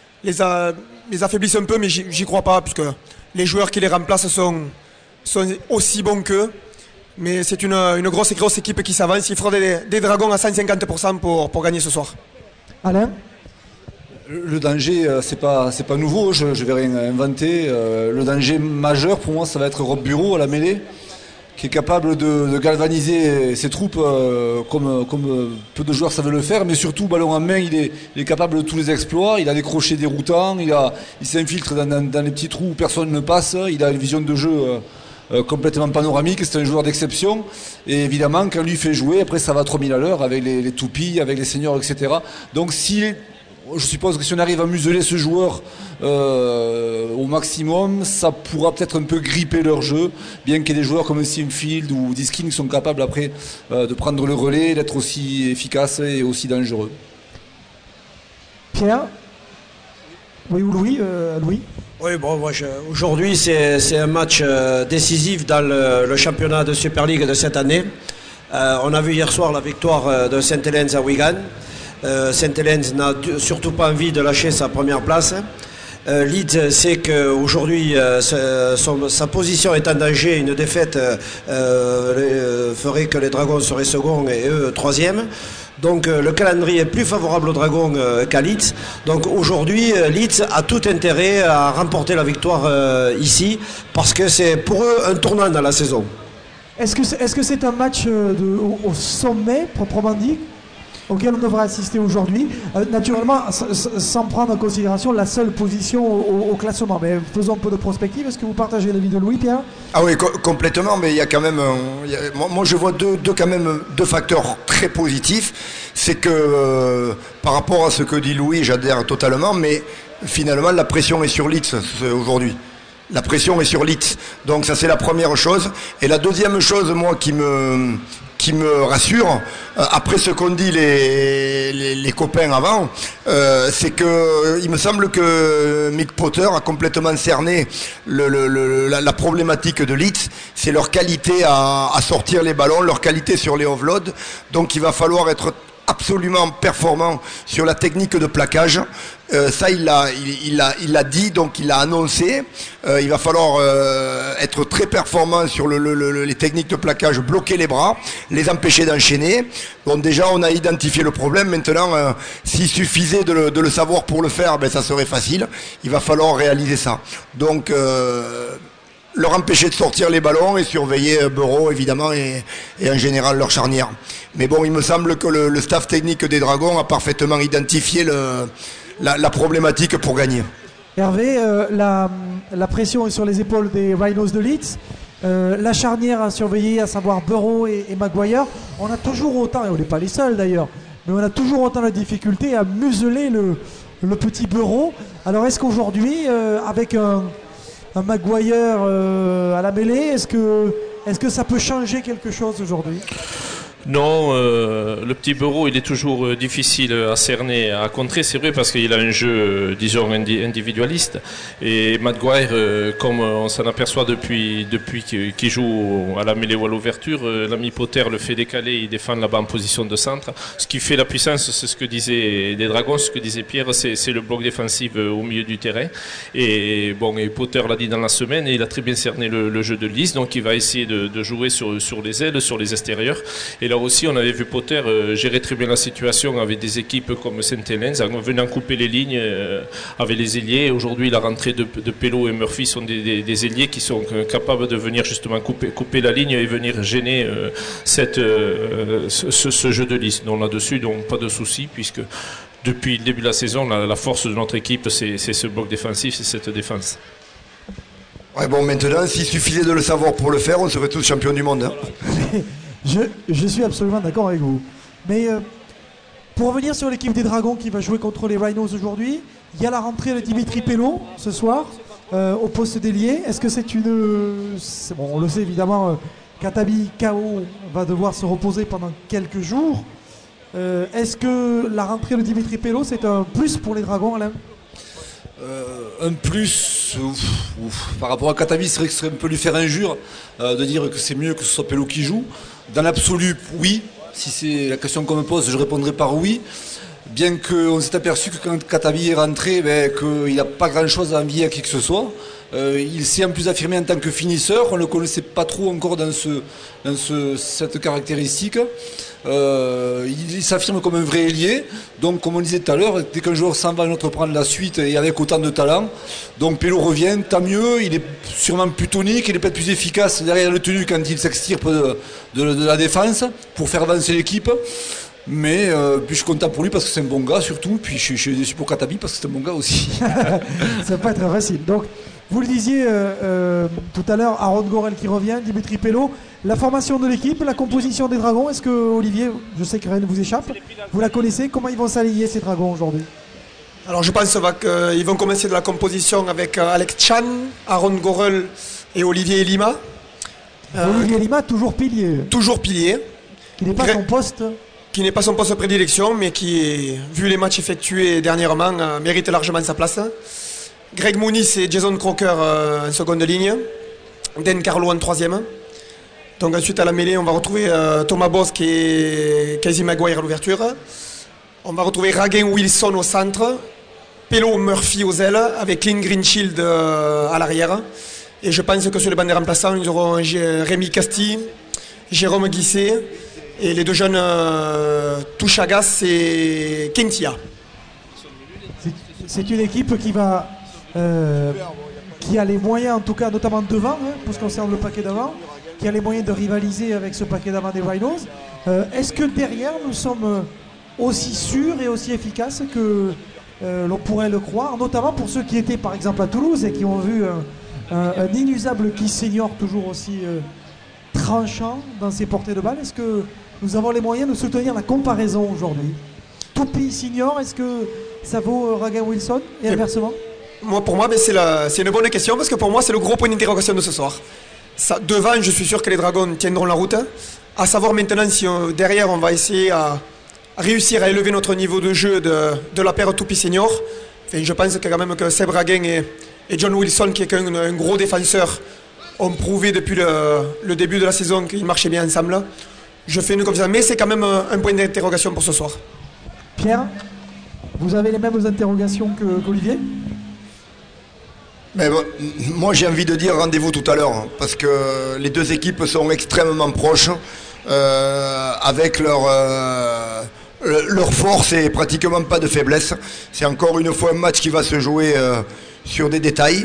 les affaiblissent un peu, mais j'y crois pas, puisque les joueurs qui les remplacent sont aussi bons qu'eux. Mais c'est une grosse équipe qui s'avance. Il faudrait des Dragons à 150% pour gagner ce soir. Alain? Le danger, c'est pas nouveau, je vais rien inventer. Le danger majeur pour moi, ça va être Rob Bureau à la mêlée, qui est capable de galvaniser ses troupes comme peu de joueurs savent le faire, mais surtout ballon en main, il est capable de tous les exploits. Il a des crochets déroutants, il s'infiltre dans les petits trous où personne ne passe, il a une vision de jeu complètement panoramique, c'est un joueur d'exception. Et évidemment, quand lui fait jouer, après ça va à 3000 à l'heure avec les toupies, avec les seniors, etc. Donc je suppose que si on arrive à museler ce joueur au maximum, ça pourra peut-être un peu gripper leur jeu, bien qu'il y ait des joueurs comme Sinfield ou Diskin qui sont capables après de prendre le relais, d'être aussi efficaces et aussi dangereux. Pierre? Oui ou Louis? Louis? Oui, bon, aujourd'hui c'est un match décisif dans le championnat de Super League de cette année. On a vu hier soir la victoire de St. Helens à Wigan. St. Helens n'a surtout pas envie de lâcher sa première place. Leeds sait qu'aujourd'hui sa position est en danger. Une défaite ferait que les Dragons seraient seconds et eux troisième. Donc le calendrier est plus favorable aux Dragons qu'à Leeds. Donc aujourd'hui Leeds a tout intérêt à remporter la victoire ici, parce que c'est pour eux un tournant dans la saison. Est-ce que c'est un match au sommet proprement dit auquel on devrait assister aujourd'hui, naturellement sans prendre en considération la seule position au classement, mais faisons un peu de prospective. Est-ce que vous partagez l'avis de Louis, Pierre? Ah oui, complètement, mais il y a quand même moi je vois deux facteurs très positifs. C'est que par rapport à ce que dit Louis, j'adhère totalement, mais finalement la pression est sur Leeds aujourd'hui. La pression est sur Leeds, donc ça c'est la première chose. Et la deuxième chose, moi, qui me rassure, après ce qu'ont dit les copains avant, c'est que il me semble que Mick Potter a complètement cerné la problématique de Leeds, c'est leur qualité à sortir les ballons, leur qualité sur les offloads. Donc il va falloir être absolument performant sur la technique de plaquage. Ça il l'a dit, donc il l'a annoncé. Il va falloir être très performant sur les techniques de plaquage, bloquer les bras, les empêcher d'enchaîner. Bon, déjà on a identifié le problème. Maintenant s'il suffisait de le savoir pour le faire, ça serait facile. Il va falloir réaliser ça. Donc leur empêcher de sortir les ballons et surveiller Bureau évidemment et en général leur charnière. Mais bon, il me semble que le staff technique des Dragons a parfaitement identifié la problématique pour gagner. Hervé, la pression est sur les épaules des Rhinos de Leeds. La charnière à surveiller, à savoir Bureau et Maguire. On a toujours autant, et on n'est pas les seuls d'ailleurs, mais on a toujours autant de difficulté à museler le petit Bureau. Alors est-ce qu'aujourd'hui, avec un un Maguire à la mêlée. Est-ce que ça peut changer quelque chose aujourd'hui ? Non, le petit Bureau, il est toujours difficile à cerner, à contrer, c'est vrai, parce qu'il a un jeu, disons, individualiste. Et Maguire, comme on s'en aperçoit depuis qu'il joue à la mêlée ou à l'ouverture, l'ami Potter le fait décaler, il défend là-bas en position de centre. Ce qui fait la puissance, c'est ce que disaient les Dragons, ce que disait Pierre, c'est le bloc défensif au milieu du terrain. Et Potter l'a dit dans la semaine, et il a très bien cerné le jeu de Lys, donc il va essayer de jouer sur les ailes, sur les extérieurs. Et là aussi, on avait vu Potter gérer très bien la situation avec des équipes comme Saint-Helens, en venant couper les lignes avec les ailiers. Aujourd'hui, la rentrée de Pello et Murphy sont des ailiers qui sont capables de venir justement couper la ligne et venir gêner ce jeu de Lys. Donc là-dessus, donc, pas de souci, puisque depuis le début de la saison, la force de notre équipe, c'est ce bloc défensif, c'est cette défense. Ouais, bon, maintenant, s'il suffisait de le savoir pour le faire, on serait tous champions du monde. Hein. Je suis absolument d'accord avec vous. Mais pour revenir sur l'équipe des Dragons qui va jouer contre les Rhinos aujourd'hui, il y a la rentrée de Dimitri Pello ce soir au poste d'ailier. Est-ce que c'est une... Bon, on le sait évidemment, Katabi KO va devoir se reposer pendant quelques jours. Est-ce que la rentrée de Dimitri Pello, c'est un plus pour les Dragons, Alain ? Un plus par rapport à Katabi, c'est vrai que ce serait un peu lui faire injure de dire que c'est mieux que ce soit Pello qui joue. Dans l'absolu, oui. Si c'est la question qu'on me pose, je répondrai par oui. Bien qu'on s'est aperçu que quand Katabi est rentré, qu'il n'a pas grand-chose à envier à qui que ce soit. Il s'est en plus affirmé en tant que finisseur. On ne le connaissait pas trop encore dans cette caractéristique. Il s'affirme comme un vrai ailier. Donc, comme on disait tout à l'heure, dès qu'un joueur s'en va, un autre prendre la suite et avec autant de talent. Donc, Pello revient, tant mieux. Il est sûrement plus tonique, il est peut-être plus efficace derrière le tenu quand il s'extirpe de la défense pour faire avancer l'équipe. Mais puis je suis content pour lui parce que c'est un bon gars surtout. Puis je suis déçu pour Katabi parce que c'est un bon gars aussi. Ça va pas être facile. Donc, vous le disiez tout à l'heure, Aaron Gorel qui revient, Dimitri Pello. La formation de l'équipe, la composition des Dragons, est-ce que Olivier, je sais que rien ne vous échappe, vous la connaissez? Comment ils vont s'aligner ces Dragons aujourd'hui? Alors je pense qu'ils vont commencer de la composition avec Alex Chan, Aaron Gorel et Olivier Lima. Olivier Lima, toujours pilier. Toujours pilier. Qui n'est pas son poste. Qui n'est pas son poste de prédilection, mais qui, vu les matchs effectués dernièrement, mérite largement sa place. Greg Muniz et Jason Crocker en seconde ligne. Dan Carlo en troisième. Donc ensuite à la mêlée, on va retrouver Thomas Bosque et Casey Maguire à l'ouverture. On va retrouver Ragen Wilson au centre. Pello Murphy aux ailes, avec Clint Greenshield à l'arrière. Et je pense que sur les bancs de remplaçants, nous aurons Rémi Casti, Jérôme Guisset et les deux jeunes Touchagas et Kentia. C'est une équipe qui va qui a les moyens, en tout cas notamment devant, pour ce qui concerne le paquet d'avant, qui a les moyens de rivaliser avec ce paquet d'avant des Rhinos. Est-ce que derrière nous sommes aussi sûrs et aussi efficaces que l'on pourrait le croire, notamment pour ceux qui étaient par exemple à Toulouse et qui ont vu un inusable Guy Senior toujours aussi tranchant dans ses portées de balle? Est-ce que nous avons les moyens de soutenir la comparaison aujourd'hui? Toupi Senior, est-ce que ça vaut Ragen Wilson et inversement? Pour moi, c'est une bonne question parce que pour moi, c'est le gros point d'interrogation de ce soir. Devant, je suis sûr que les Dragons tiendront la route. À savoir maintenant si derrière, on va essayer à réussir à élever notre niveau de jeu de la paire Toupi Senior. Enfin, je pense que quand même que Seb Ragen et John Wilson, qui est un gros défenseur, ont prouvé depuis le début de la saison qu'ils marchaient bien ensemble. Je fais une comme ça, mais c'est quand même un point d'interrogation pour ce soir. Pierre, vous avez les mêmes interrogations qu'Olivier? Mais bon, moi j'ai envie de dire rendez-vous tout à l'heure, parce que les deux équipes sont extrêmement proches, avec leur force et pratiquement pas de faiblesse. C'est encore une fois un match qui va se jouer sur des détails.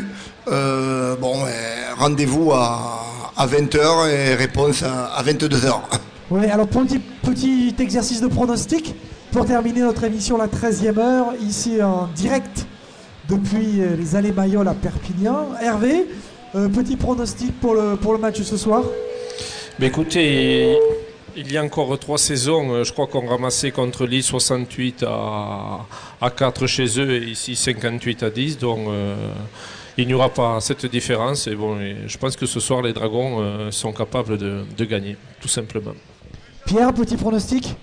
Rendez-vous à 20h et réponse à 22h. Oui, alors pour un petit exercice de pronostic, pour terminer notre émission la 13e heure, ici en direct depuis les Allées Mayol à Perpignan. Hervé, petit pronostic pour le match ce soir? Mais écoutez, il y a encore 3 saisons, je crois qu'on ramassait contre Lille 68 à 4 chez eux et ici 58 à 10. Donc il n'y aura pas cette différence. Et bon, je pense que ce soir, les Dragons sont capables de gagner, tout simplement. Pierre, petit pronostic?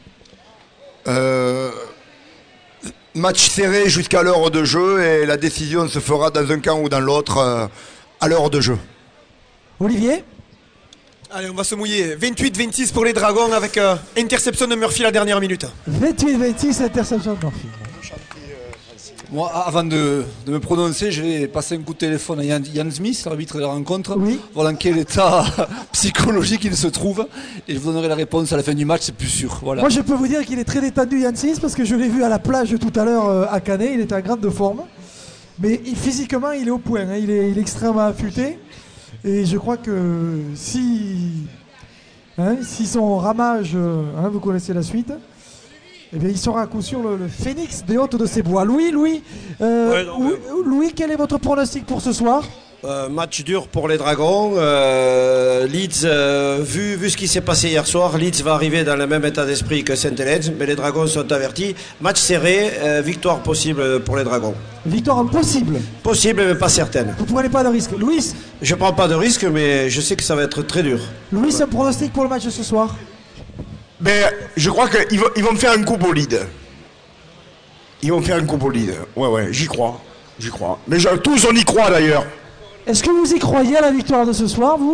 Match serré jusqu'à l'heure de jeu et la décision se fera dans un camp ou dans l'autre à l'heure de jeu. Olivier? Allez, on va se mouiller. 28-26 pour les Dragons avec interception de Murphy la dernière minute. 28-26, interception de Murphy. Moi, avant de me prononcer, je vais passer un coup de téléphone à Yann Smith, l'arbitre de la rencontre, voir dans quel état psychologique il se trouve. Et je vous donnerai la réponse à la fin du match, c'est plus sûr. Voilà. Moi, je peux vous dire qu'il est très détendu, Yann Smith, parce que je l'ai vu à la plage tout à l'heure à Canet. Il est en grande forme. Mais physiquement, il est au point. Hein. Il est extrêmement affûté. Et je crois que si son ramage, vous connaissez la suite, eh bien, il sera à coup sûr le phénix des Hautes de ces bois. Louis, quel est votre pronostic pour ce soir? Match dur pour les Dragons. Leeds, vu ce qui s'est passé hier soir, Leeds va arriver dans le même état d'esprit que Saint-Helens, mais les Dragons sont avertis. Match serré, victoire possible pour les Dragons. Victoire possible? Possible, mais pas certaine. Vous ne prenez pas de risque. Louis? Je ne prends pas de risque, mais je sais que ça va être très dur. Louis, un pronostic pour le match de ce soir? Je crois qu'ils vont me faire un coup bolide. Ils vont faire un coup bolide. Ouais, j'y crois. Mais tous, on y croit d'ailleurs. Est-ce que vous y croyez à la victoire de ce soir, vous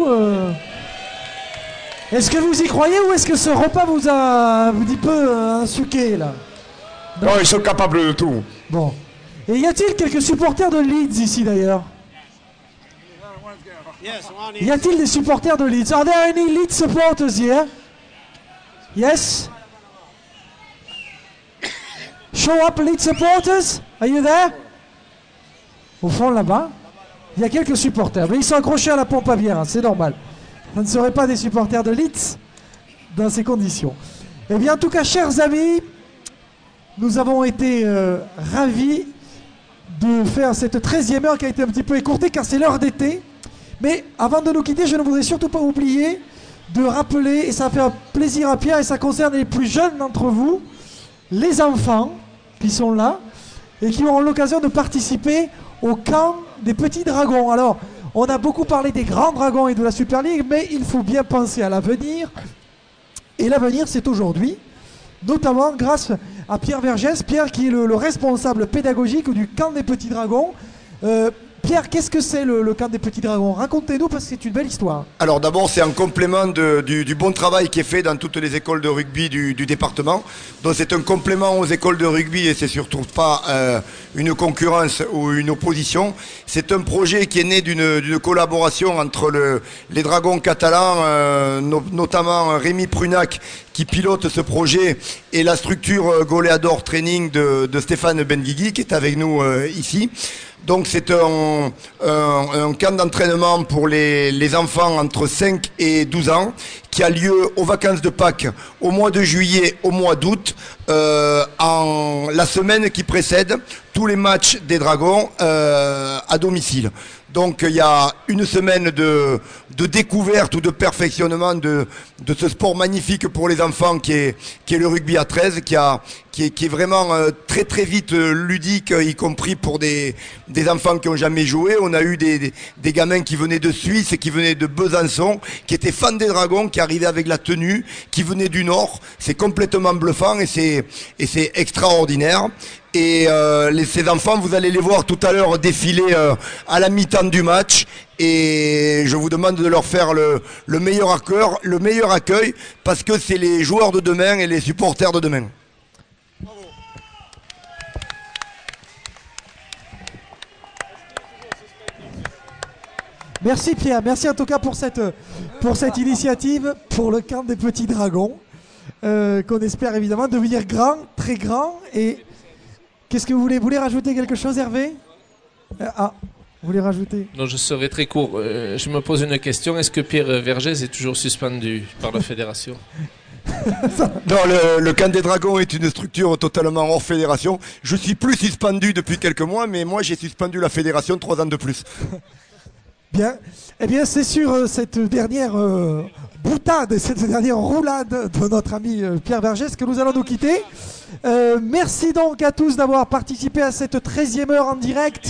Est-ce que vous y croyez ou est-ce que ce repas vous a un petit peu insuqué, là? Non, ils sont capables de tout. Bon. Et y a-t-il quelques supporters de Leeds ici, d'ailleurs? Y a-t-il des supporters de Leeds? Are there any Leeds supporters here? Yes? Show up, Leeds supporters? Are you there? Au fond, là-bas, il y a quelques supporters. Mais ils sont accrochés à la pompe à bière, hein, c'est normal. Ça ne seraient pas des supporters de Leeds dans ces conditions. Eh bien, en tout cas, chers amis, nous avons été ravis de faire cette 13e heure qui a été un petit peu écourtée car c'est l'heure d'été. Mais avant de nous quitter, je ne voudrais surtout pas oublier de rappeler, et ça fait un plaisir à Pierre et ça concerne les plus jeunes d'entre vous, les enfants qui sont là et qui auront l'occasion de participer au camp des petits dragons. Alors, on a beaucoup parlé des grands dragons et de la Super League, mais il faut bien penser à l'avenir. Et l'avenir, c'est aujourd'hui, notamment grâce à Pierre Vergès, Pierre qui est le responsable pédagogique du camp des petits dragons. Pierre, qu'est-ce que c'est le camp des petits dragons? Racontez-nous parce que c'est une belle histoire. Alors d'abord, c'est un complément du bon travail qui est fait dans toutes les écoles de rugby du département. Donc c'est un complément aux écoles de rugby et c'est surtout pas une concurrence ou une opposition. C'est un projet qui est né d'une collaboration entre les Dragons catalans, notamment Rémi Prunac qui pilote ce projet et la structure Goleador Training de Stéphane Benguigui qui est avec nous ici. Donc c'est un camp d'entraînement pour les enfants entre 5 et 12 ans qui a lieu aux vacances de Pâques au mois de juillet, au mois d'août, en la semaine qui précède tous les matchs des Dragons à domicile. Donc il y a une semaine de découverte ou de perfectionnement de ce sport magnifique pour les enfants qui est le rugby à 13, qui est vraiment très très vite ludique, y compris pour des enfants qui n'ont jamais joué. On a eu des gamins qui venaient de Suisse, qui venaient de Besançon, qui étaient fans des Dragons, qui arrivaient avec la tenue, qui venaient du Nord. C'est complètement bluffant et c'est extraordinaire. Et ces enfants, vous allez les voir tout à l'heure défiler à la mi-temps du match. Et je vous demande de leur faire le meilleur accueil parce que c'est les joueurs de demain et les supporters de demain. Merci Pierre, merci en tout cas pour cette initiative pour le camp des petits dragons qu'on espère évidemment devenir grand, très grand. Et qu'est-ce que vous voulez rajouter quelque chose, Hervé? Vous voulez rajouter? Non, je serai très court. Je me pose une question. Est-ce que Pierre Vergès est toujours suspendu par la fédération? Non, le camp des Dragons est une structure totalement hors fédération. Je suis plus suspendu depuis quelques mois, mais moi j'ai suspendu la fédération 3 ans de plus. Bien, eh bien c'est sur cette dernière boutade, cette dernière roulade de notre ami Pierre Vergès que nous allons nous quitter. Merci donc à tous d'avoir participé à cette 13e heure en direct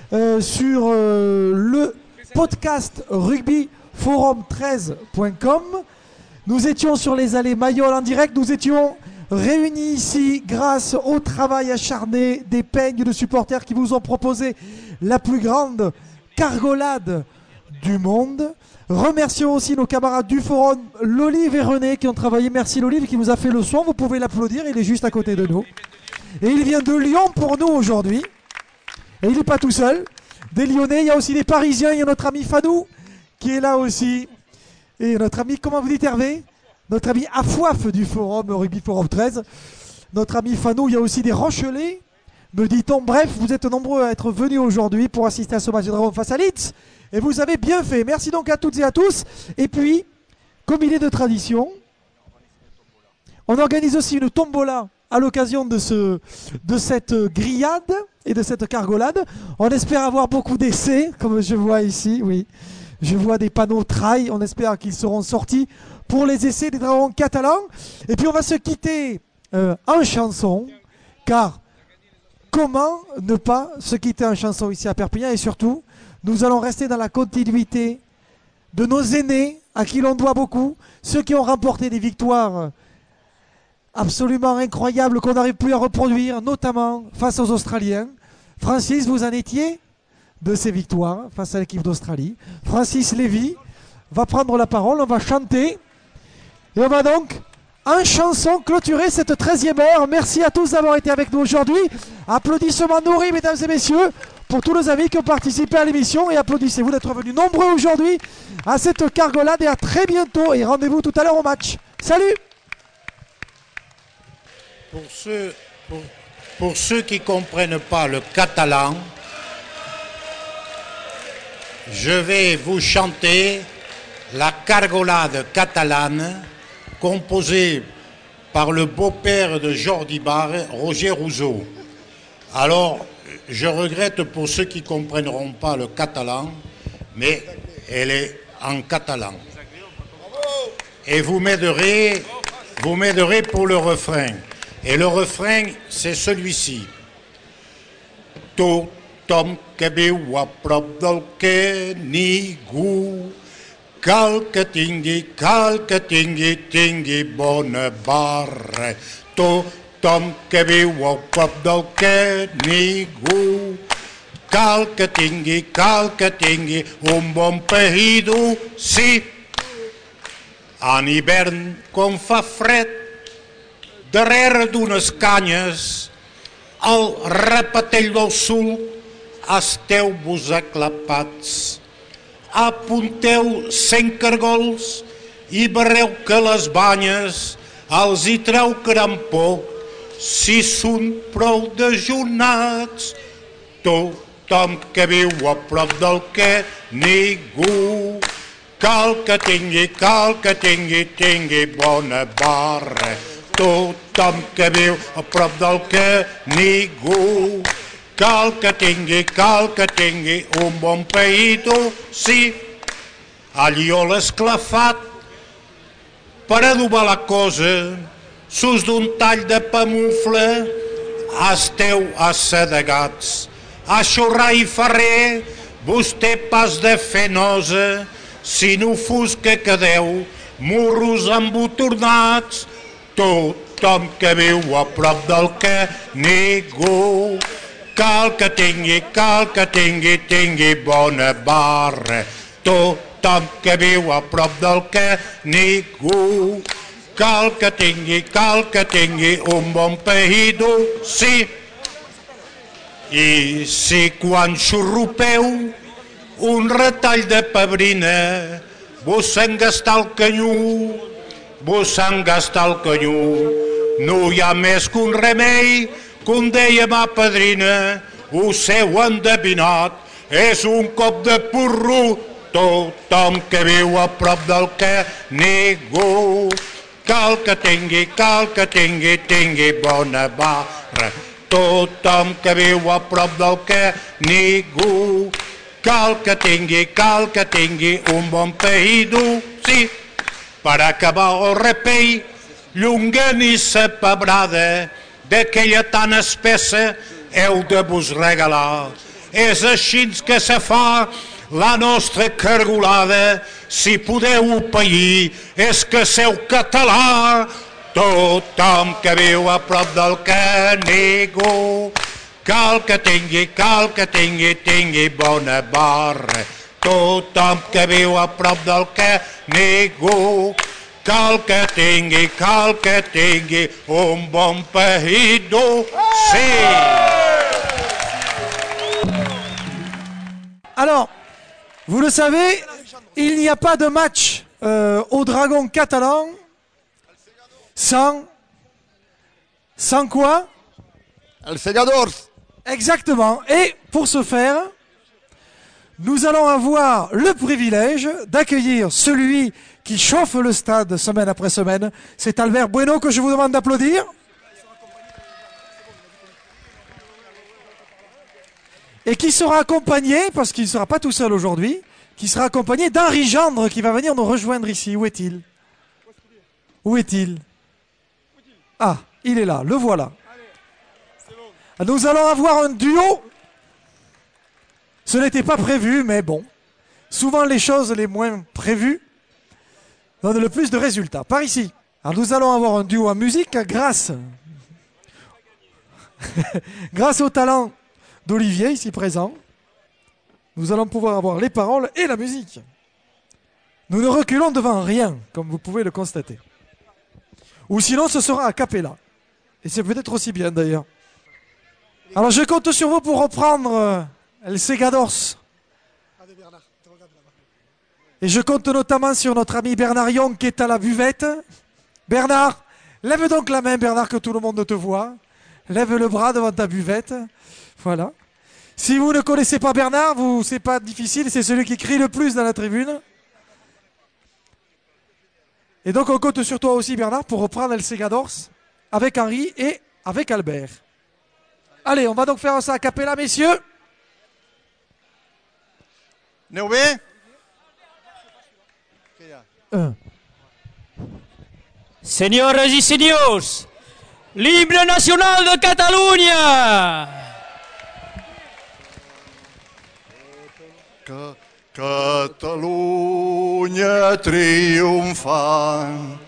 sur le podcast rugbyforum13.com. Nous étions sur les allées Mayol en direct. Nous étions réunis ici grâce au travail acharné des peignes de supporters qui vous ont proposé la plus grande cargolade du monde. Remercions aussi nos camarades du forum, Lolive et René, qui ont travaillé. Merci Lolive qui nous a fait le son. Vous pouvez l'applaudir, il est juste à côté de nous. Et il vient de Lyon pour nous aujourd'hui. Et il n'est pas tout seul. Des Lyonnais, il y a aussi des Parisiens. Il y a notre ami Fanou qui est là aussi. Et notre ami, comment vous dites Hervé? Notre ami Afouaf du forum Rugby Forum 13. Notre ami Fanou, il y a aussi des Rochelais, me dit-on. Bref, vous êtes nombreux à être venus aujourd'hui pour assister à ce match de Dragon face à Leeds. Et vous avez bien fait. Merci donc à toutes et à tous. Et puis, comme il est de tradition, on organise aussi une tombola à l'occasion de cette grillade et de cette cargolade. On espère avoir beaucoup d'essais, comme je vois ici, oui. Je vois des panneaux trail, on espère qu'ils seront sortis pour les essais des Dragons catalans. Et puis on va se quitter en chanson, car comment ne pas se quitter en chanson ici à Perpignan? Et surtout, nous allons rester dans la continuité de nos aînés, à qui l'on doit beaucoup, ceux qui ont remporté des victoires absolument incroyables qu'on n'arrive plus à reproduire, notamment face aux Australiens. Francis, vous en étiez de ces victoires face à l'équipe d'Australie. Francis Lévy va prendre la parole, on va chanter et on va donc en chanson clôturer cette 13e heure. Merci à tous d'avoir été avec nous aujourd'hui. Applaudissements nourris, mesdames et messieurs, pour tous nos amis qui ont participé à l'émission, et applaudissez-vous d'être venus nombreux aujourd'hui à cette cargolade, et à très bientôt et rendez-vous tout à l'heure au match. Salut. Pour ceux qui ne comprennent pas le catalan, je vais vous chanter la cargolade catalane composée par le beau-père de Jordi Barre, Roger Rousseau. Alors, je regrette pour ceux qui ne comprendront pas le catalan, mais elle est en catalan. Et vous m'aiderez pour le refrain. Et le refrain, c'est celui-ci. Tothom que viu a prop del que ningú, cal que tingui bona barra. Tothom que viu a prop del que ningú, cal que tingui un bon païdor, sí. En hivern, quan fa fred, darrere d'unes canyes, al repetell del sul, esteu-vos aclapats. Apunteu 100 cargols i barreu que les banyes els hi treu crampó si són prou dejunats. Tothom que viu a prop del que ningú, cal que tingui bona barra. Tothom que viu a prop del que ningú, cal que tingui un bon païdor, sí. Allò l'esclafat per adobar la cosa, sus d'un tall de pamufla, esteu assedegats. A xorrar i ferrer, vostè pas de fer nosa, si no fos que quedeu morros embotornats. Tothom que viu a prop del que ningú, cal que tingui bona barra. Tothom que viu a prop del que ningú, cal que tingui un bon païdor, sí. I si quan xurrupeu un retall de pebrina vos engastar el canyú, no hi ha més que un remei, com deia ma padrina, us heu endevinat, és un cop de porró. Tothom que viu a prop del que ningú, cal que tingui bona barra. Tothom que viu a prop del que ningú, cal que tingui un bon païdor, sí. Per acabar el repell, llonganissa pebrada, d'aquella tan espessa heu de vos regalar. És així que se fa la nostra cargolada. Si podeu pair, és que seu català. Tothom que viu a prop del Canigó, cal que tingui bona barra. Tothom que viu a prop del Canigó, cal que tingui un bon païdor. Sí! Alors, vous le savez, il n'y a pas de match au Dragon catalan sans quoi? El Segadors. Exactement. Et pour ce faire, nous allons avoir le privilège d'accueillir celui qui chauffe le stade semaine après semaine. C'est Albert Bueno que je vous demande d'applaudir. Et qui sera accompagné, parce qu'il ne sera pas tout seul aujourd'hui, qui sera accompagné d'Henri Gendre qui va venir nous rejoindre ici. Où est-il? Où est-il? Ah, il est là, le voilà. Nous allons avoir un duo. Ce n'était pas prévu, mais bon. Souvent les choses les moins prévues donnent le plus de résultats. Par ici. Alors nous allons avoir un duo en musique grâce au talent d'Olivier ici présent. Nous allons pouvoir avoir les paroles et la musique. Nous ne reculons devant rien, comme vous pouvez le constater. Ou sinon ce sera a cappella. Et c'est peut-être aussi bien d'ailleurs. Alors je compte sur vous pour reprendre El Segadors. Et je compte notamment sur notre ami Bernard Young qui est à la buvette. Bernard, lève donc la main Bernard que tout le monde te voit. Lève le bras devant ta buvette. Voilà. Si vous ne connaissez pas Bernard, c'est pas difficile, c'est celui qui crie le plus dans la tribune. Et donc on compte sur toi aussi Bernard pour reprendre El Segadors avec Henri et avec Albert. Allez, on va donc faire ça a cappella, messieurs. Aneu bé? Senyores i senyors, l'himne nacional de Catalunya! Catalunya triomfant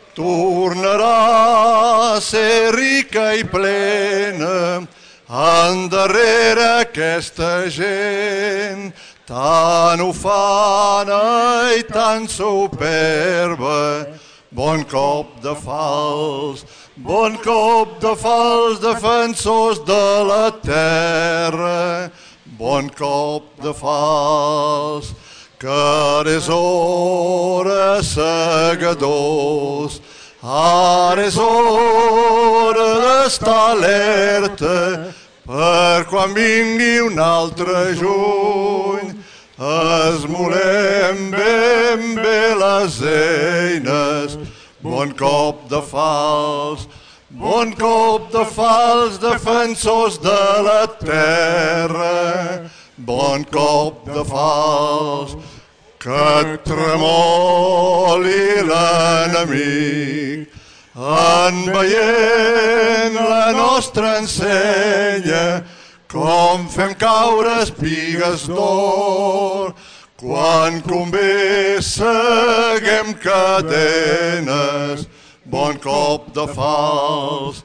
tornarà a ser rica i plena endarrere aquesta gent tan ufana i tan superba. Bon cop de fals, defensors de la terra. Bon cop de fals, que ara és hora, segadors. Ara és hora d'estar alerta per quan vingui un altre juny. Esmolem ben bé les eines. Bon cop de fals, defensors de la terra. Bon cop de fals, que tremoli l'enemic en veient la nostra ensenya, com fem caure espigues d'or. Quan convé seguem cadenes. Bon cop de fals,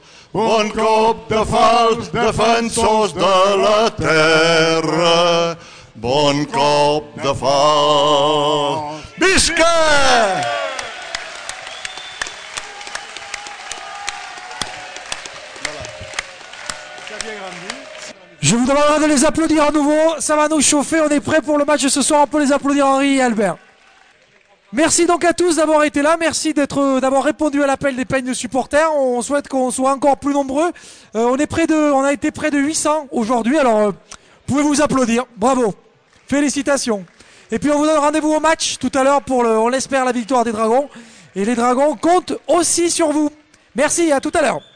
defensors de la terra. Bon cop de fals. Visca! Je vous demanderai de les applaudir à nouveau, ça va nous chauffer, on est prêts pour le match de ce soir, on peut les applaudir Henri et Albert. Merci donc à tous d'avoir été là, merci d'avoir répondu à l'appel des peignes de supporters, on souhaite qu'on soit encore plus nombreux. On a été près de 800 aujourd'hui, alors pouvez vous applaudir, bravo, félicitations. Et puis on vous donne rendez-vous au match tout à l'heure pour, on l'espère, la victoire des Dragons. Et les Dragons comptent aussi sur vous. Merci, à tout à l'heure.